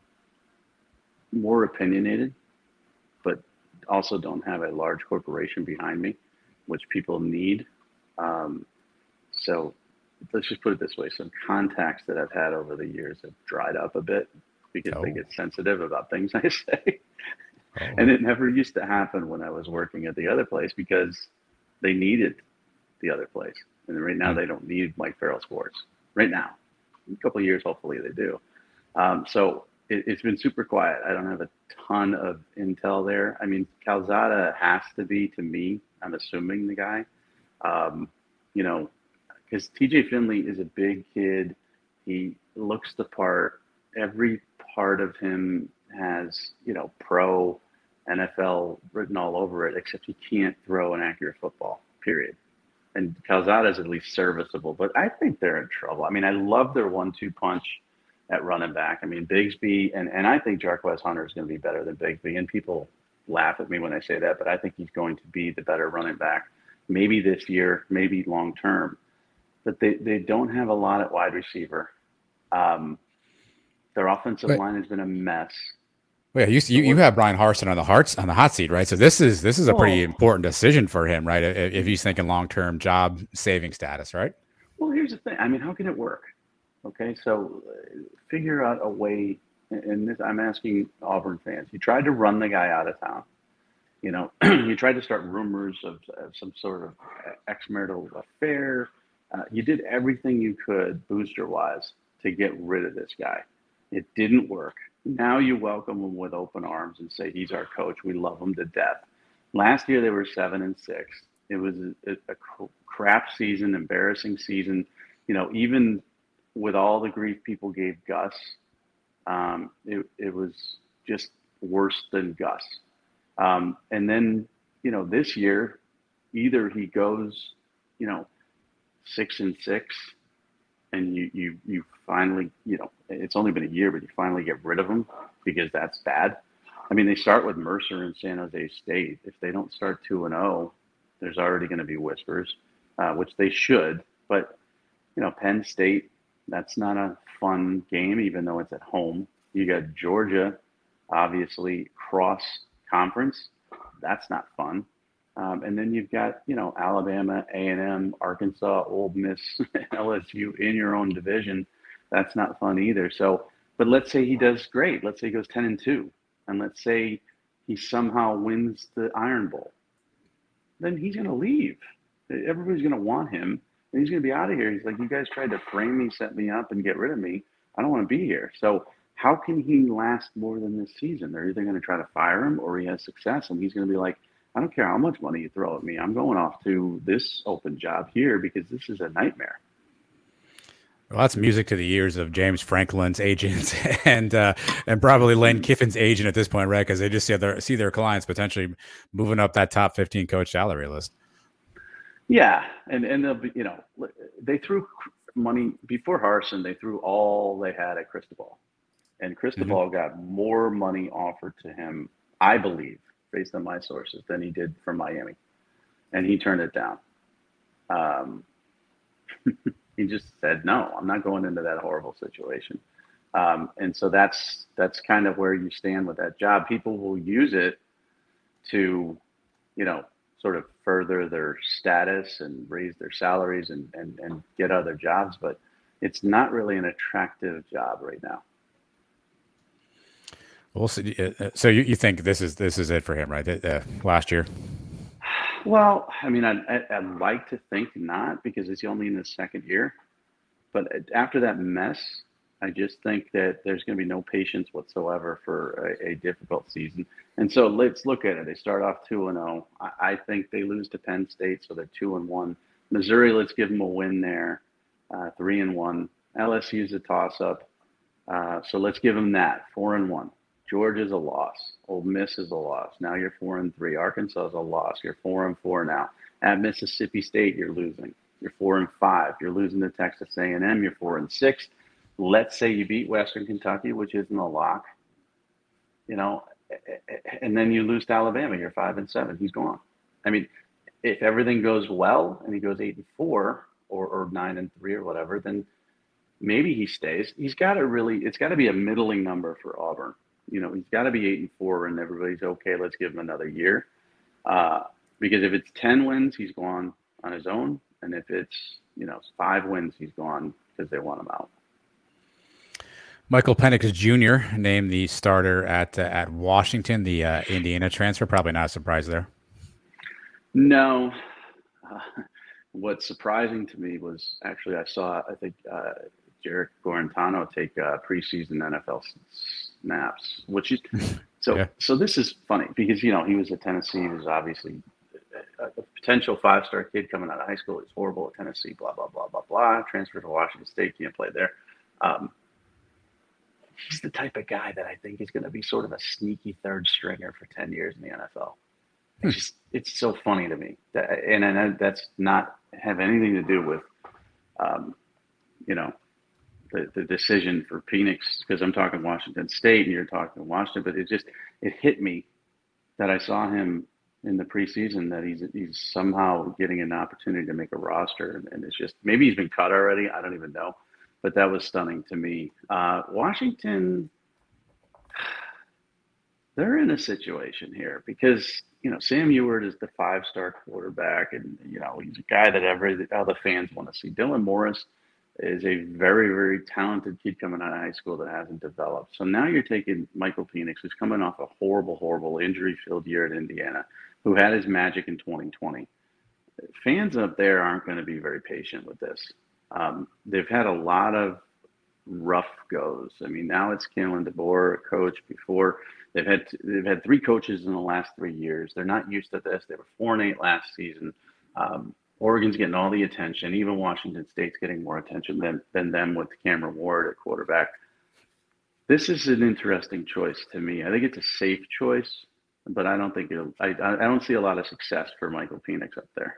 more opinionated, but also don't have a large corporation behind me, which people need. Um, so let's just put it this way. Some contacts that I've had over the years have dried up a bit because Oh. they get sensitive about things I say. Oh. And it never used to happen when I was working at the other place because they needed the other place. And right now Mm. they don't need Mike Farrell Sports. Right now. In a couple of years, hopefully they do. Um, so it, it's been super quiet. I don't have a ton of intel there. I mean, Calzada has to be, to me, I'm assuming the guy. Um, you know, because T J Finley is a big kid. He looks the part. Every part of him has, you know, pro N F L written all over it, except he can't throw an accurate football, period. And Calzada is at least serviceable, but I think they're in trouble. I mean, I love their one two punch at running back. I mean, Bigsby, and, and I think Jarquez Hunter is going to be better than Bigsby. And people laugh at me when I say that, but I think he's going to be the better running back, maybe this year, maybe long term. But they, they don't have a lot at wide receiver. Um, their offensive But- line has been a mess. Well, yeah, you, you you have Brian Harsin on the hearts on the hot seat, right? So this is this is a pretty Oh. important decision for him, right? If, if he's thinking long term job saving status, right? Well, here's the thing. I mean, how can it work? Okay, so uh, figure out a way. And this, I'm asking Auburn fans. You tried to run the guy out of town. You know, you tried to start rumors of, of some sort of extramarital affair. Uh, you did everything you could, booster wise, to get rid of this guy. It didn't work. Now you welcome him with open arms and say he's our coach. We love him to death. Last year they were seven and six. It was a, a crap season, embarrassing season. You know, even with all the grief people gave Gus, um, it, it was just worse than Gus. Um, and then, you know, this year, either he goes, you know, six and six, and you, you, you finally, you know, it's only been a year, but you finally get rid of him because that's bad. I mean, they start with Mercer and San Jose State. If they don't start two and oh, there's already going to be whispers, uh, which they should. But, you know, Penn State, that's not a fun game, even though it's at home. You got Georgia, obviously, cross conference. That's not fun. Um, and then you've got, you know, Alabama, A and M, Arkansas, Ole Miss, L S U in your own division. That's not fun either. So, but let's say he does great. Let's say he goes ten and two, and let's say he somehow wins the Iron Bowl. Then he's going to leave. Everybody's going to want him, and he's going to be out of here. He's like, you guys tried to frame me, set me up, and get rid of me. I don't want to be here. So how can he last more than this season? They're either going to try to fire him or he has success, and he's going to be like, I don't care how much money you throw at me. I'm going off to this open job here because this is a nightmare. Well, that's music to the ears of James Franklin's agent and uh, and probably Lane Kiffin's agent at this point, right? Because they just see their see their clients potentially moving up that top fifteen coach salary list. Yeah, and and they'll be, you know, they threw money before Harsin. They threw all they had at Cristobal, and Cristobal mm-hmm. got more money offered to him, I believe, based on my sources, than he did from Miami, and he turned it down. Um, he just said, no, I'm not going into that horrible situation. Um, and so that's that's kind of where you stand with that job. People will use it to, you know, sort of further their status and raise their salaries and, and, and get other jobs, but it's not really an attractive job right now. We'll see. Uh, So you, you think this is this is it for him, right? Uh, last year. Well, I mean, I'd, I'd like to think not, because it's only in his second year. But after that mess, I just think that there's going to be no patience whatsoever for a, a difficult season. And so let's look at it. They start off two and zero. I think they lose to Penn State, so they're two and one. Missouri, let's give them a win there, uh, three and one. L S U's a toss up, uh, so let's give them that, four and one. Georgia's a loss. Ole Miss is a loss. Now you're four and three. Arkansas is a loss. You're four and four now. At Mississippi State, you're losing. You're four and five. You're losing to Texas A and M. You're four and six. Let's say you beat Western Kentucky, which isn't a lock, you know, and then you lose to Alabama. You're five and seven. He's gone. I mean, if everything goes well and he goes eight and four or, or nine and three or whatever, then maybe he stays. He's got to really, it's got to be a middling number for Auburn. You know, he's got to be eight and four and everybody's okay. Let's give him another year. Uh, because if it's ten wins, he's gone on his own. And if it's, you know, five wins, he's gone because they want him out. Michael Penix Junior named the starter at uh, at Washington, the uh, Indiana transfer. Probably not a surprise there. No. Uh, what's surprising to me was actually I saw, I think, uh, Jarek Guarantano take uh, preseason N F L snaps, which is so. Yeah. So this is funny because, you know, he was at Tennessee. He was obviously a, a potential five-star kid coming out of high school. He's horrible at Tennessee. Blah blah blah blah blah. Transferred to Washington State. Can't play there. Um, he's the type of guy that I think is going to be sort of a sneaky third stringer for ten years in the N F L. It's just, it's so funny to me that, and, and that's not have anything to do with, um, you know, the, the decision for Penix, because I'm talking Washington State and you're talking Washington, but it just, it hit me that I saw him in the preseason that he's, he's somehow getting an opportunity to make a roster. And, and it's just, maybe he's been cut already. I don't even know. But that was stunning to me. Uh, Washington, they're in a situation here because, you know, Sam Ewart is the five-star quarterback, and, you know, he's a guy that every all the fans want to see. Dylan Morris is a very, very talented kid coming out of high school that hasn't developed. So now you're taking Michael Penix, who's coming off a horrible, horrible injury-filled year at Indiana, who had his magic in twenty twenty. Fans up there aren't going to be very patient with this. Um, they've had a lot of rough goes. I mean, now it's Kalen DeBoer, coach. Before they've had they've had three coaches in the last three years. They're not used to this. They were four and eight last season. Um, Oregon's getting all the attention. Even Washington State's getting more attention than than them with Cameron Ward at quarterback. This is an interesting choice to me. I think it's a safe choice, but I don't think it'll. I I don't see a lot of success for Michael Penix up there.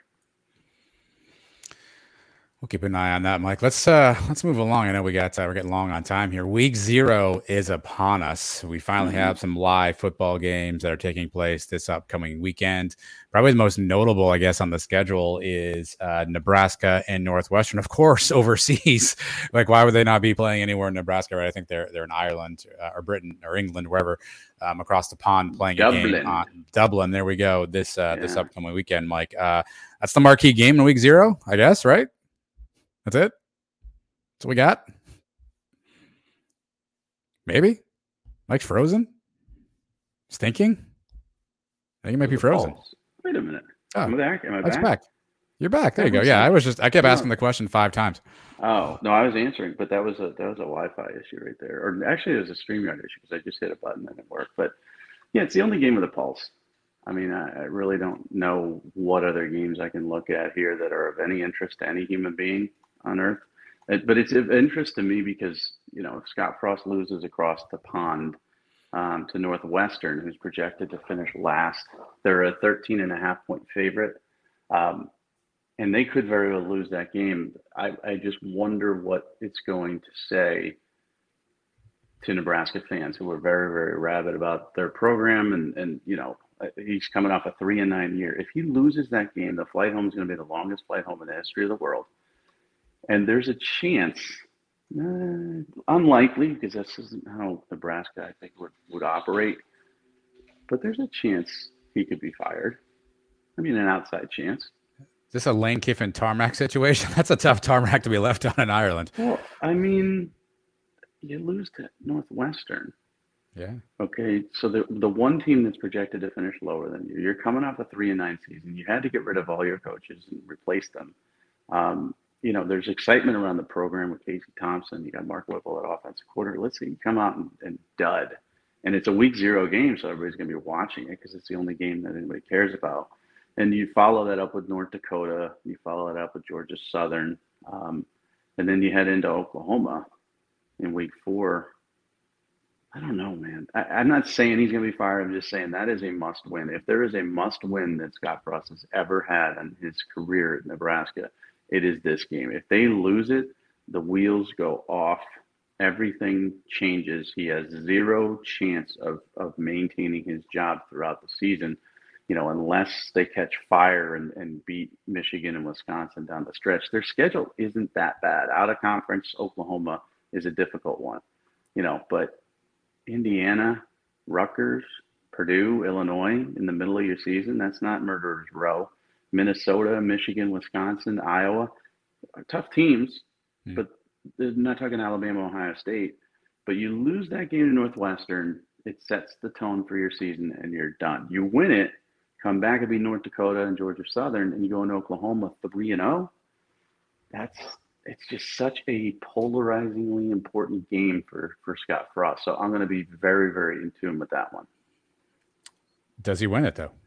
We'll keep an eye on that, Mike. Let's uh, let's move along. I know we got uh, we're getting long on time here. Week zero is upon us. We finally mm-hmm. have some live football games that are taking place this upcoming weekend. Probably the most notable, I guess, on the schedule is uh, Nebraska and Northwestern, of course, overseas. Like, why would they not be playing anywhere in Nebraska? Right? I think they're they're in Ireland uh, or Britain or England, wherever, um, across the pond playing Dublin. a game on Dublin. There we go. This uh, yeah. this upcoming weekend, Mike. Uh, that's the marquee game in week zero, I guess. Right? That's it? That's what we got? Maybe? Mike's frozen? Stinking? I think he might be frozen. Balls. Wait a minute. Oh, Am I back? Am I Mike's back? back. You're back. There you go. Yeah, I was just I kept asking the question five times. Oh, no, I was answering, but that was a that was a Wi-Fi issue right there. Or actually it was a StreamYard issue because I just hit a button and it worked. But yeah, it's the only game with a pulse. I mean, I, I really don't know what other games I can look at here that are of any interest to any human being on earth. It, but it's of interest to me because, you know, if Scott Frost loses across the pond um, to Northwestern, who's projected to finish last, they're a thirteen and a half point favorite. Um, and they could very well lose that game. I, I just wonder what it's going to say to Nebraska fans who are very, very rabid about their program. And, and, you know, he's coming off a three and nine year. If he loses that game, the flight home is going to be the longest flight home in the history of the world. And there's a chance Uh, unlikely, because this isn't how Nebraska, I think, would, would operate. But there's a chance he could be fired. I mean, an outside chance. Is this a Lane Kiffin tarmac situation? That's a tough tarmac to be left on in Ireland. Well, I mean, you lose to Northwestern. Yeah. Okay, so the the one team that's projected to finish lower than you, you're coming off a three and nine season. You had to get rid of all your coaches and replace them. Um, you know, there's excitement around the program with Casey Thompson. You got Mark Whipple at offensive coordinator. Let's see you come out and, and dud. And it's a week zero game, so everybody's going to be watching it because it's the only game that anybody cares about. And you follow that up with North Dakota. You follow it up with Georgia Southern. Um, and then you head into Oklahoma in week four. I don't know, man. I, I'm not saying he's going to be fired. I'm just saying that is a must win. If there is a must win that Scott Frost has ever had in his career at Nebraska, it is this game. If they lose it, the wheels go off. Everything changes. He has zero chance of, of maintaining his job throughout the season, you know, unless they catch fire and, and beat Michigan and Wisconsin down the stretch. Their schedule isn't that bad. Out of conference, Oklahoma is a difficult one, you know, but Indiana, Rutgers, Purdue, Illinois in the middle of your season, that's not murderer's row. Minnesota, Michigan, Wisconsin, Iowa, tough teams, mm. but they're not talking Alabama, Ohio State. But you lose that game to Northwestern, it sets the tone for your season and you're done. You win it, come back and be North Dakota and Georgia Southern, and you go into Oklahoma three and oh. That's it's just such a polarizingly important game for, for Scott Frost. So I'm going to be very, very in tune with that one. Does he win it, though?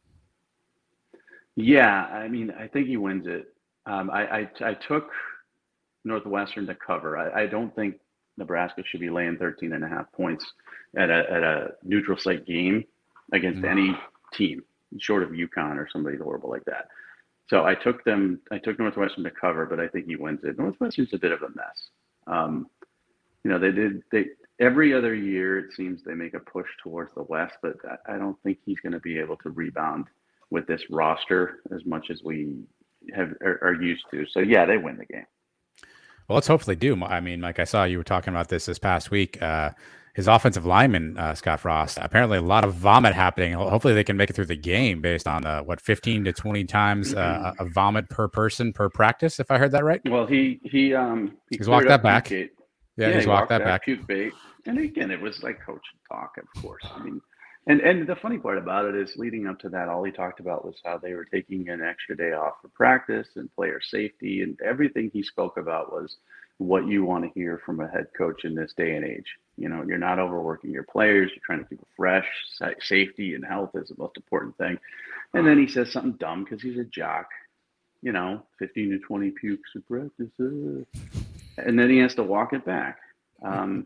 Yeah, I mean, I think he wins it. Um, I, I I took Northwestern to cover. I, I don't think Nebraska should be laying thirteen and a half points at a, at a neutral site game against mm-hmm. any team, short of UConn or somebody horrible like that. So I took them, I took Northwestern to cover, but I think he wins it. Northwestern's a bit of a mess. Um, you know, they did, they, every other year it seems they make a push towards the West, but I, I don't think he's going to be able to rebound with this roster as much as we have are, are used to. So yeah, they win the game. Well, let's hopefully do. I mean, like I saw you were talking about this this past week. Uh, his offensive lineman, uh, Scott Frost, apparently a lot of vomit happening. Hopefully they can make it through the game based on uh, what fifteen to twenty times uh, a vomit per person per practice, if I heard that right. Well, he he um he he's walked that back. Yeah, yeah, he's he walked, walked that back. Puke bait. And again, it was like coach talk, of course. I mean, and and the funny part about it is, leading up to that, all he talked about was how they were taking an extra day off for practice and player safety, and everything he spoke about was what you want to hear from a head coach in this day and age. You know, you're not overworking your players. You're trying to keep them fresh. Safety and health is the most important thing. And then he says something dumb because he's a jock. You know, fifteen to twenty pukes at practice. Uh, and then he has to walk it back. Um,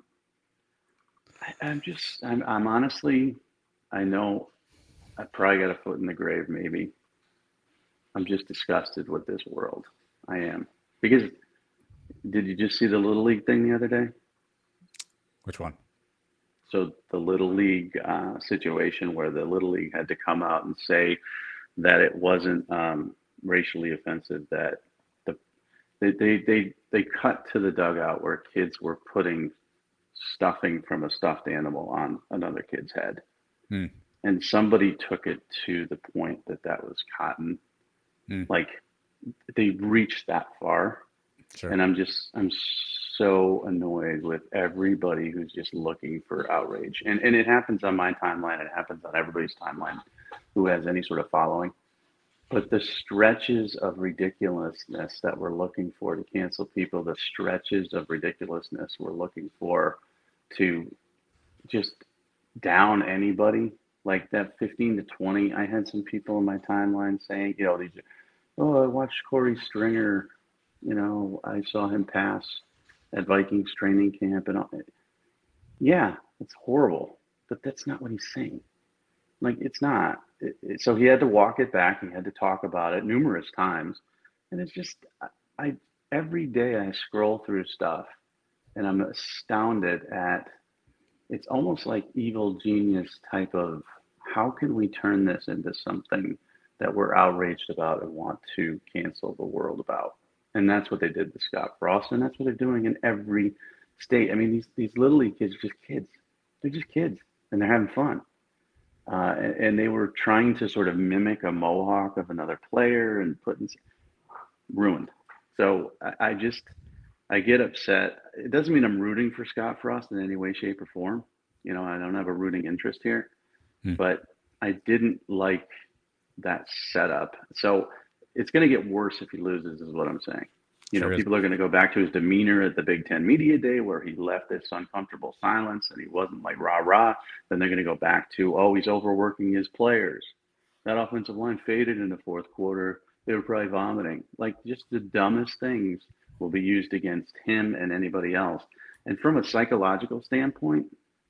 I, I'm just, I'm, I'm honestly, I know I probably got a foot in the grave, maybe. I'm just disgusted with this world. I am. Because did you just see the Little League thing the other day? Which one? So the Little League uh, situation where the Little League had to come out and say that it wasn't um, racially offensive, that the they, they they they cut to the dugout where kids were putting stuffing from a stuffed animal on another kid's head. Hmm. And somebody took it to the point that that was cotton. Hmm. Like they reached that far. Sure. And I'm just, I'm so annoyed with everybody who's just looking for outrage. And and it happens on my timeline. It happens on everybody's timeline who has any sort of following. But the stretches of ridiculousness that we're looking for to cancel people, the stretches of ridiculousness we're looking for to just down anybody, like that fifteen to twenty. I had some people in my timeline saying, you know, these, oh, I watched Corey Stringer. You know, I saw him pass at Vikings training camp, and all. Yeah, it's horrible, but that's not what he's saying. Like, it's not. It, it, so he had to walk it back. He had to talk about it numerous times, and it's just, I, I every day I scroll through stuff, and I'm astounded at. It's almost like evil genius type of, how can we turn this into something that we're outraged about and want to cancel the world about? And that's what they did to Scott Frost, and that's what they're doing in every state. I mean, these these little league kids are just kids. They're just kids, and they're having fun. Uh, and, and they were trying to sort of mimic a mohawk of another player and putting ruined. So I, I just I get upset. It doesn't mean I'm rooting for Scott Frost in any way, shape, or form. You know, I don't have a rooting interest here, hmm. but I didn't like that setup. So it's going to get worse if he loses, is what I'm saying. You know, sure people is. are going to go back to his demeanor at the Big Ten Media Day where he left this uncomfortable silence and he wasn't like rah rah. Then they're going to go back to, oh, he's overworking his players. That offensive line faded in the fourth quarter. They were probably vomiting. Like, just the dumbest things will be used against him and anybody else. And from a psychological standpoint,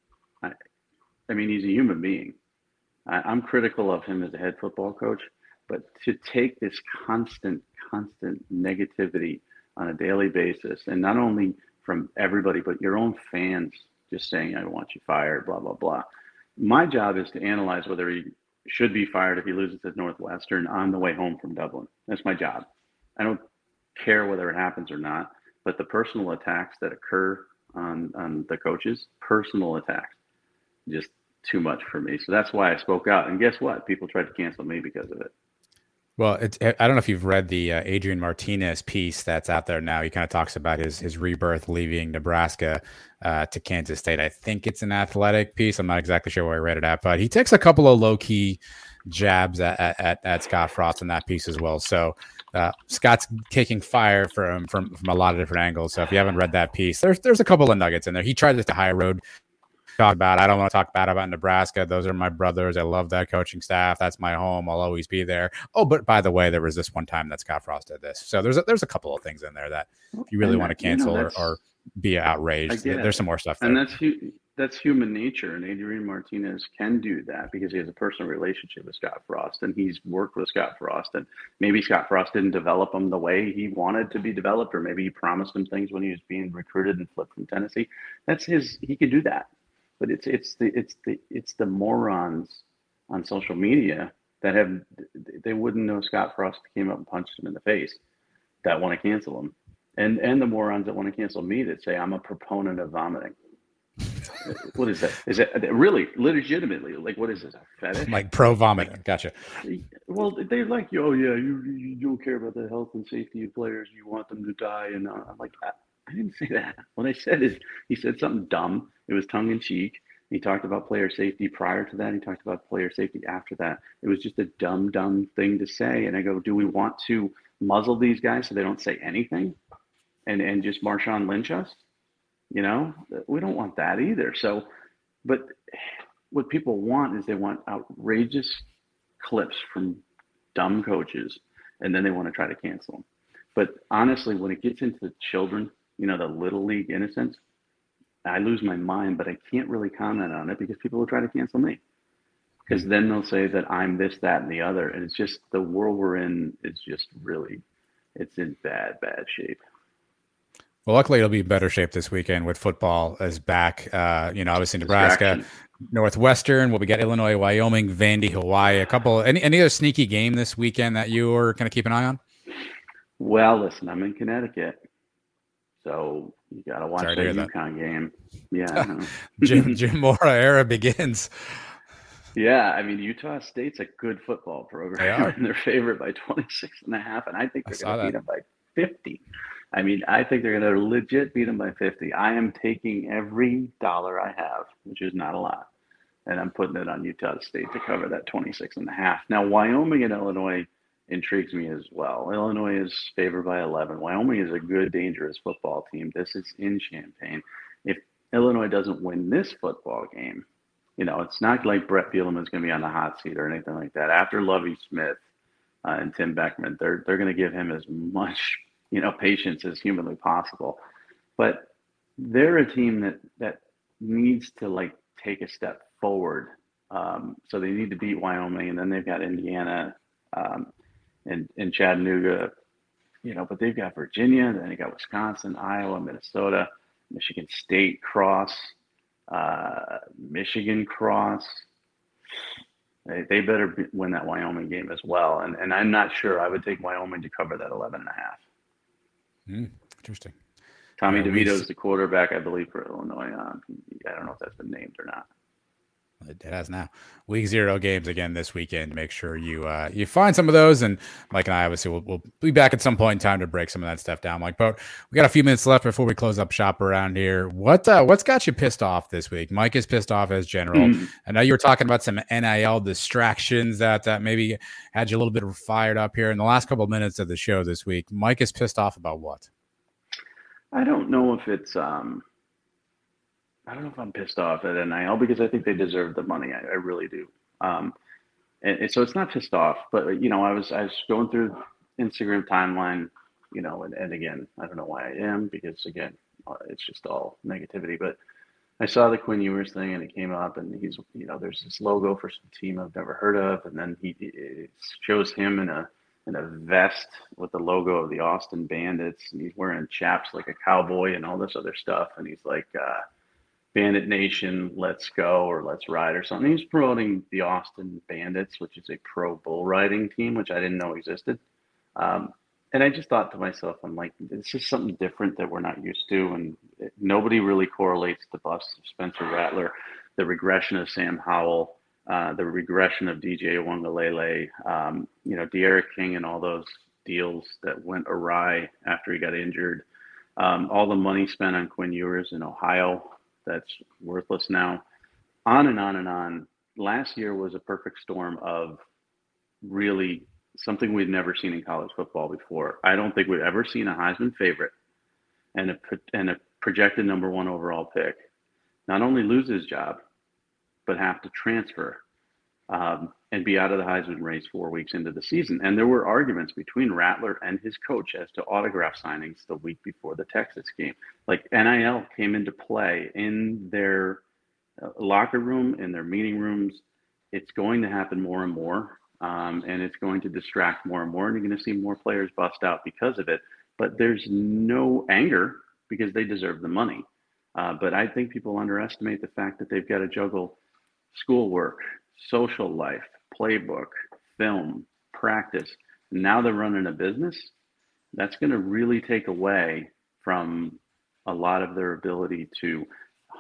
I, I mean, he's a human being. I, I'm critical of him as a head football coach, but to take this constant, constant negativity on a daily basis, and not only from everybody, but your own fans just saying, I want you fired, blah, blah, blah. My job is to analyze whether he should be fired if he loses at Northwestern on the way home from Dublin. That's my job. I don't care whether it happens or not, but the personal attacks that occur on, on the coaches, personal attacks, just too much for me. So that's why I spoke out. And guess what? People tried to cancel me because of it. Well, it's, I don't know if you've read the uh, Adrian Martinez piece that's out there now. He kind of talks about his his rebirth, leaving Nebraska uh, to Kansas State. I think it's an Athletic piece. I'm not exactly sure where I read it at, but he takes a couple of low key jabs at at, at Scott Frost in that piece as well. So uh, Scott's taking fire from from from a lot of different angles. So if you haven't read that piece, there's there's a couple of nuggets in there. He tried this to high road. Talk about, I don't want to talk bad about Nebraska. Those are my brothers. I love that coaching staff. That's my home. I'll always be there. Oh, but by the way, there was this one time that Scott Frost did this. So there's a, there's a couple of things in there that if you really and want to cancel you know, or, or be outraged, there's some more stuff there. And that's hu- that's human nature. And Adrian Martinez can do that because he has a personal relationship with Scott Frost and he's worked with Scott Frost. And maybe Scott Frost didn't develop him the way he wanted to be developed, or maybe he promised him things when he was being recruited and flipped from Tennessee. That's his. He could do that. But it's it's the it's the it's the morons on social media that have they wouldn't know Scott Frost came up and punched him in the face that want to cancel him, and and the morons that want to cancel me that say I'm a proponent of vomiting. What is that? Is it really legitimately like what is this? A fetish? Like pro vomiting? Like, gotcha. Well, they're like, oh yeah, you you don't care about the health and safety of players. You want them to die, and I'm like. I, I didn't say that. What I said is he said something dumb. It was tongue in cheek. He talked about player safety prior to that. He talked about player safety after that. It was just a dumb, dumb thing to say. And I go, do we want to muzzle these guys so they don't say anything and, and just Marshawn Lynch us? You know, we don't want that either. So, but what people want is they want outrageous clips from dumb coaches, and then they want to try to cancel them. But honestly, when it gets into the children, you know, the little league innocence, I lose my mind, but I can't really comment on it because people will try to cancel me. Because then they'll say that I'm this, that, and the other. And it's just the world we're in is just really, it's in bad, bad shape. Well, luckily it'll be in better shape this weekend with football is back. Uh, you know, obviously Nebraska, Northwestern, we'll be get Illinois, Wyoming, Vandy, Hawaii, a couple, any, any other sneaky game this weekend that you are going to keep an eye on? Well, listen, I'm in Connecticut. So you got to watch that UConn that. game. Yeah. Jim, Jim Mora era begins. Yeah. I mean, Utah State's a good football program. They are. And they're favored by twenty-six and a half. And I think they're going to beat them by fifty. I mean, I think they're going to legit beat them by fifty. I am taking every dollar I have, which is not a lot. And I'm putting it on Utah State to cover that twenty-six and a half. Now, Wyoming and Illinois intrigues me as well. Illinois is favored by eleven. Wyoming is a good, dangerous football team. This is in Champaign. If Illinois doesn't win this football game, you know, it's not like Brett Bielema's going to be on the hot seat or anything like that. After Lovie Smith uh, and Tim Beckman, they're they're going to give him as much, you know, patience as humanly possible. But they're a team that that needs to like take a step forward. Um, so they need to beat Wyoming, and then they've got Indiana. Um, And, and Chattanooga, you know, but they've got Virginia, then they got Wisconsin, Iowa, Minnesota, Michigan State cross, uh, Michigan cross. They, they better be, win that Wyoming game as well. And and I'm not sure I would take Wyoming to cover that eleven and a half. Mm, interesting. Tommy yeah, DeVito's the quarterback, I believe, for Illinois. Um, I don't know if that's been named or not. It has now. Week zero games again this weekend. Make sure you uh, you find some of those. And Mike and I obviously will we'll be back at some point in time to break some of that stuff down, Mike. But we got a few minutes left before we close up shop around here. What uh, what's got you pissed off this week? Mike is pissed off as general. Mm. I know you were talking about some N I L distractions that that maybe had you a little bit fired up here in the last couple of minutes of the show this week. Mike is pissed off about what? I don't know if it's um. I don't know if I'm pissed off at N I L because I think they deserve the money. I, I really do. Um, and, and so it's not pissed off, but you know, I was I was going through Instagram timeline, you know, and, and again, I don't know why I am because again, it's just all negativity. But I saw the Quinn Ewers thing and it came up, and he's you know, there's this logo for some team I've never heard of, and then he it shows him in a in a vest with the logo of the Austin Bandits, and he's wearing chaps like a cowboy and all this other stuff, and he's like. Uh, Bandit Nation, let's go, or let's ride, or something. He's promoting the Austin Bandits, which is a pro bull riding team, which I didn't know existed. Um, and I just thought to myself, I'm like, it's just something different that we're not used to. And it, nobody really correlates the bust of Spencer Rattler, the regression of Sam Howell, uh, the regression of D J Uiagalelei, um, you know, De'Ara King and all those deals that went awry after he got injured. Um, all the money spent on Quinn Ewers in Ohio. That's worthless now, on and on and on. Last year was a perfect storm of really something we'd never seen in college football before. I don't think we've ever seen a Heisman favorite and a, and a projected number one overall pick not only lose his job, but have to transfer um, and be out of the Heisman race four weeks into the season. And there were arguments between Rattler and his coach as to autograph signings the week before the Texas game. Like N I L came into play in their uh, locker room, in their meeting rooms. It's going to happen more and more, um, and it's going to distract more and more, and you're going to see more players bust out because of it. But there's no anger because they deserve the money. Uh, but I think people underestimate the fact that they've got to juggle schoolwork, social life, playbook, film, practice. Now they're running a business. That's going to really take away from a lot of their ability to,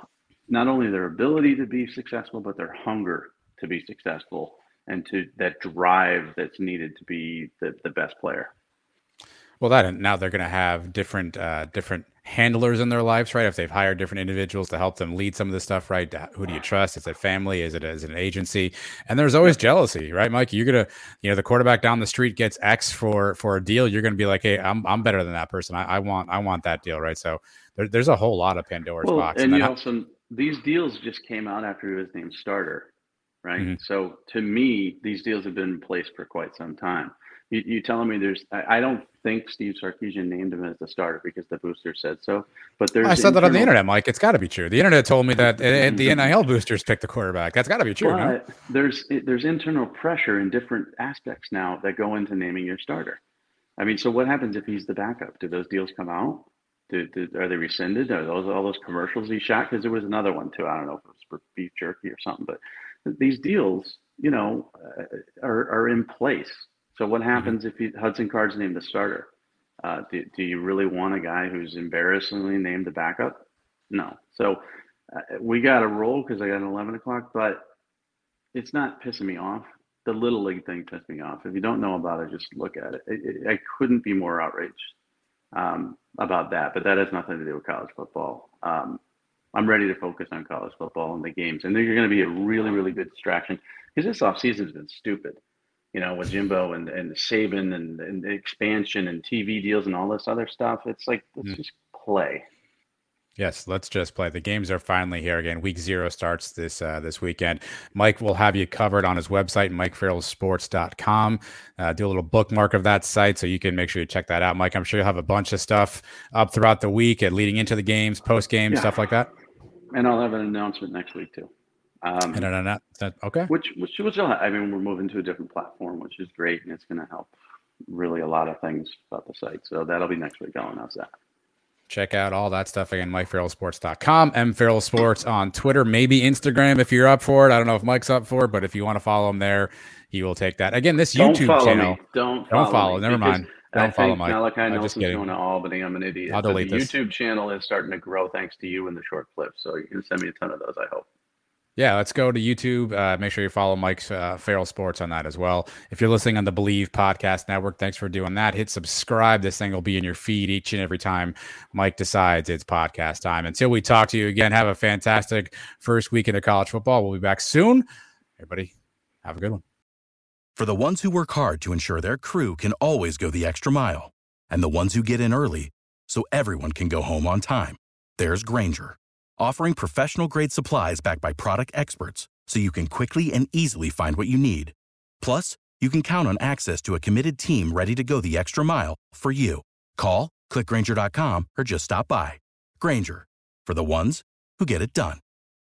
not only their ability to be successful, but their hunger to be successful and to that drive that's needed to be the, the best player. Well, that and now they're going to have different uh, different handlers in their lives, right? If they've hired different individuals to help them lead some of this stuff, right? Who do you trust? Is it family? Is it as an agency? And there's always jealousy, right, Mike? You're gonna, you know, the quarterback down the street gets X for for a deal. You're gonna be like, hey, I'm I'm better than that person. I, I want I want that deal, right? So there, there's a whole lot of Pandora's well, box. And, and you I, know, some these deals just came out after he was named starter, right? Mm-hmm. So to me, these deals have been in place for quite some time. You, you telling me there's? I, I don't think Steve Sarkisian named him as the starter because the booster said so. But there's. I said internal... that on the internet, Mike. It's got to be true. The internet told me that the N I L boosters picked the quarterback. That's got to be true. But no? there's there's internal pressure in different aspects now that go into naming your starter. I mean, so what happens if he's the backup? Do those deals come out? Do, do are they rescinded? Are those all those commercials he shot? Because there was another one too. I don't know if it was for beef jerky or something. But these deals, you know, uh, are are in place. So what happens if he, Hudson Card's named the starter? Uh, do, do you really want a guy who's embarrassingly named the backup? No. So uh, we got to roll because I got an eleven o'clock, but it's not pissing me off. The Little League thing pissed me off. If you don't know about it, just look at it. it, it I couldn't be more outraged um, about that, but that has nothing to do with college football. Um, I'm ready to focus on college football and the games, and they're going to be a really, really good distraction because this offseason has been stupid. You know, with Jimbo and, and Saban and, and the expansion and T V deals and all this other stuff, it's like, let's mm. just play. Yes, let's just play. The games are finally here again. Week zero starts this uh, this weekend. Mike will have you covered on his website, mike farrell sports dot com. Uh, do a little bookmark of that site so you can make sure you check that out. Mike, I'm sure you'll have a bunch of stuff up throughout the week and leading into the games, post-game, yeah. stuff like that. And I'll have an announcement next week, too. Um, and no, no, no. Okay. Which, which, which I mean, we're moving to a different platform, which is great, and it's going to help really a lot of things about the site. So that'll be next week. I'll announce that. Check out all that stuff again, mike farrell sports dot com, M Farrell Sports on Twitter, maybe Instagram if you're up for it. I don't know if Mike's up for it, but if you want to follow him there, he will take that. Again, this don't YouTube follow channel. Me. Don't don't follow. follow. Never mind. Don't I follow think Mike. Malachi I'm just Nelson's kidding. going to Albany. I'm an idiot. I'll But the delete this. YouTube channel is starting to grow thanks to you and the short clips. So you can send me a ton of those, I hope. Yeah, let's go to YouTube. Uh, make sure you follow Mike's uh, Farrell Sports on that as well. If you're listening on the Believe Podcast Network, thanks for doing that. Hit subscribe. This thing will be in your feed each and every time Mike decides it's podcast time. Until we talk to you again, have a fantastic first weekend of college football. We'll be back soon. Everybody, have a good one. For the ones who work hard to ensure their crew can always go the extra mile, and the ones who get in early so everyone can go home on time, there's Grainger, offering professional-grade supplies backed by product experts so you can quickly and easily find what you need. Plus, you can count on access to a committed team ready to go the extra mile for you. Call, click Grainger dot com, or just stop by. Grainger, for the ones who get it done.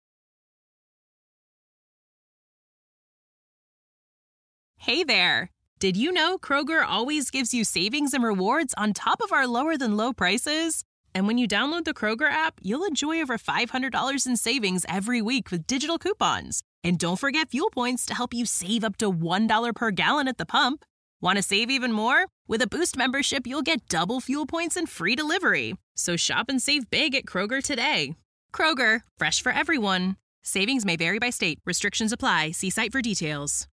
Hey there! Did you know Kroger always gives you savings and rewards on top of our lower-than-low prices? And when you download the Kroger app, you'll enjoy over five hundred dollars in savings every week with digital coupons. And don't forget fuel points to help you save up to one dollar per gallon at the pump. Want to save even more? With a Boost membership, you'll get double fuel points and free delivery. So shop and save big at Kroger today. Kroger, fresh for everyone. Savings may vary by state. Restrictions apply. See site for details.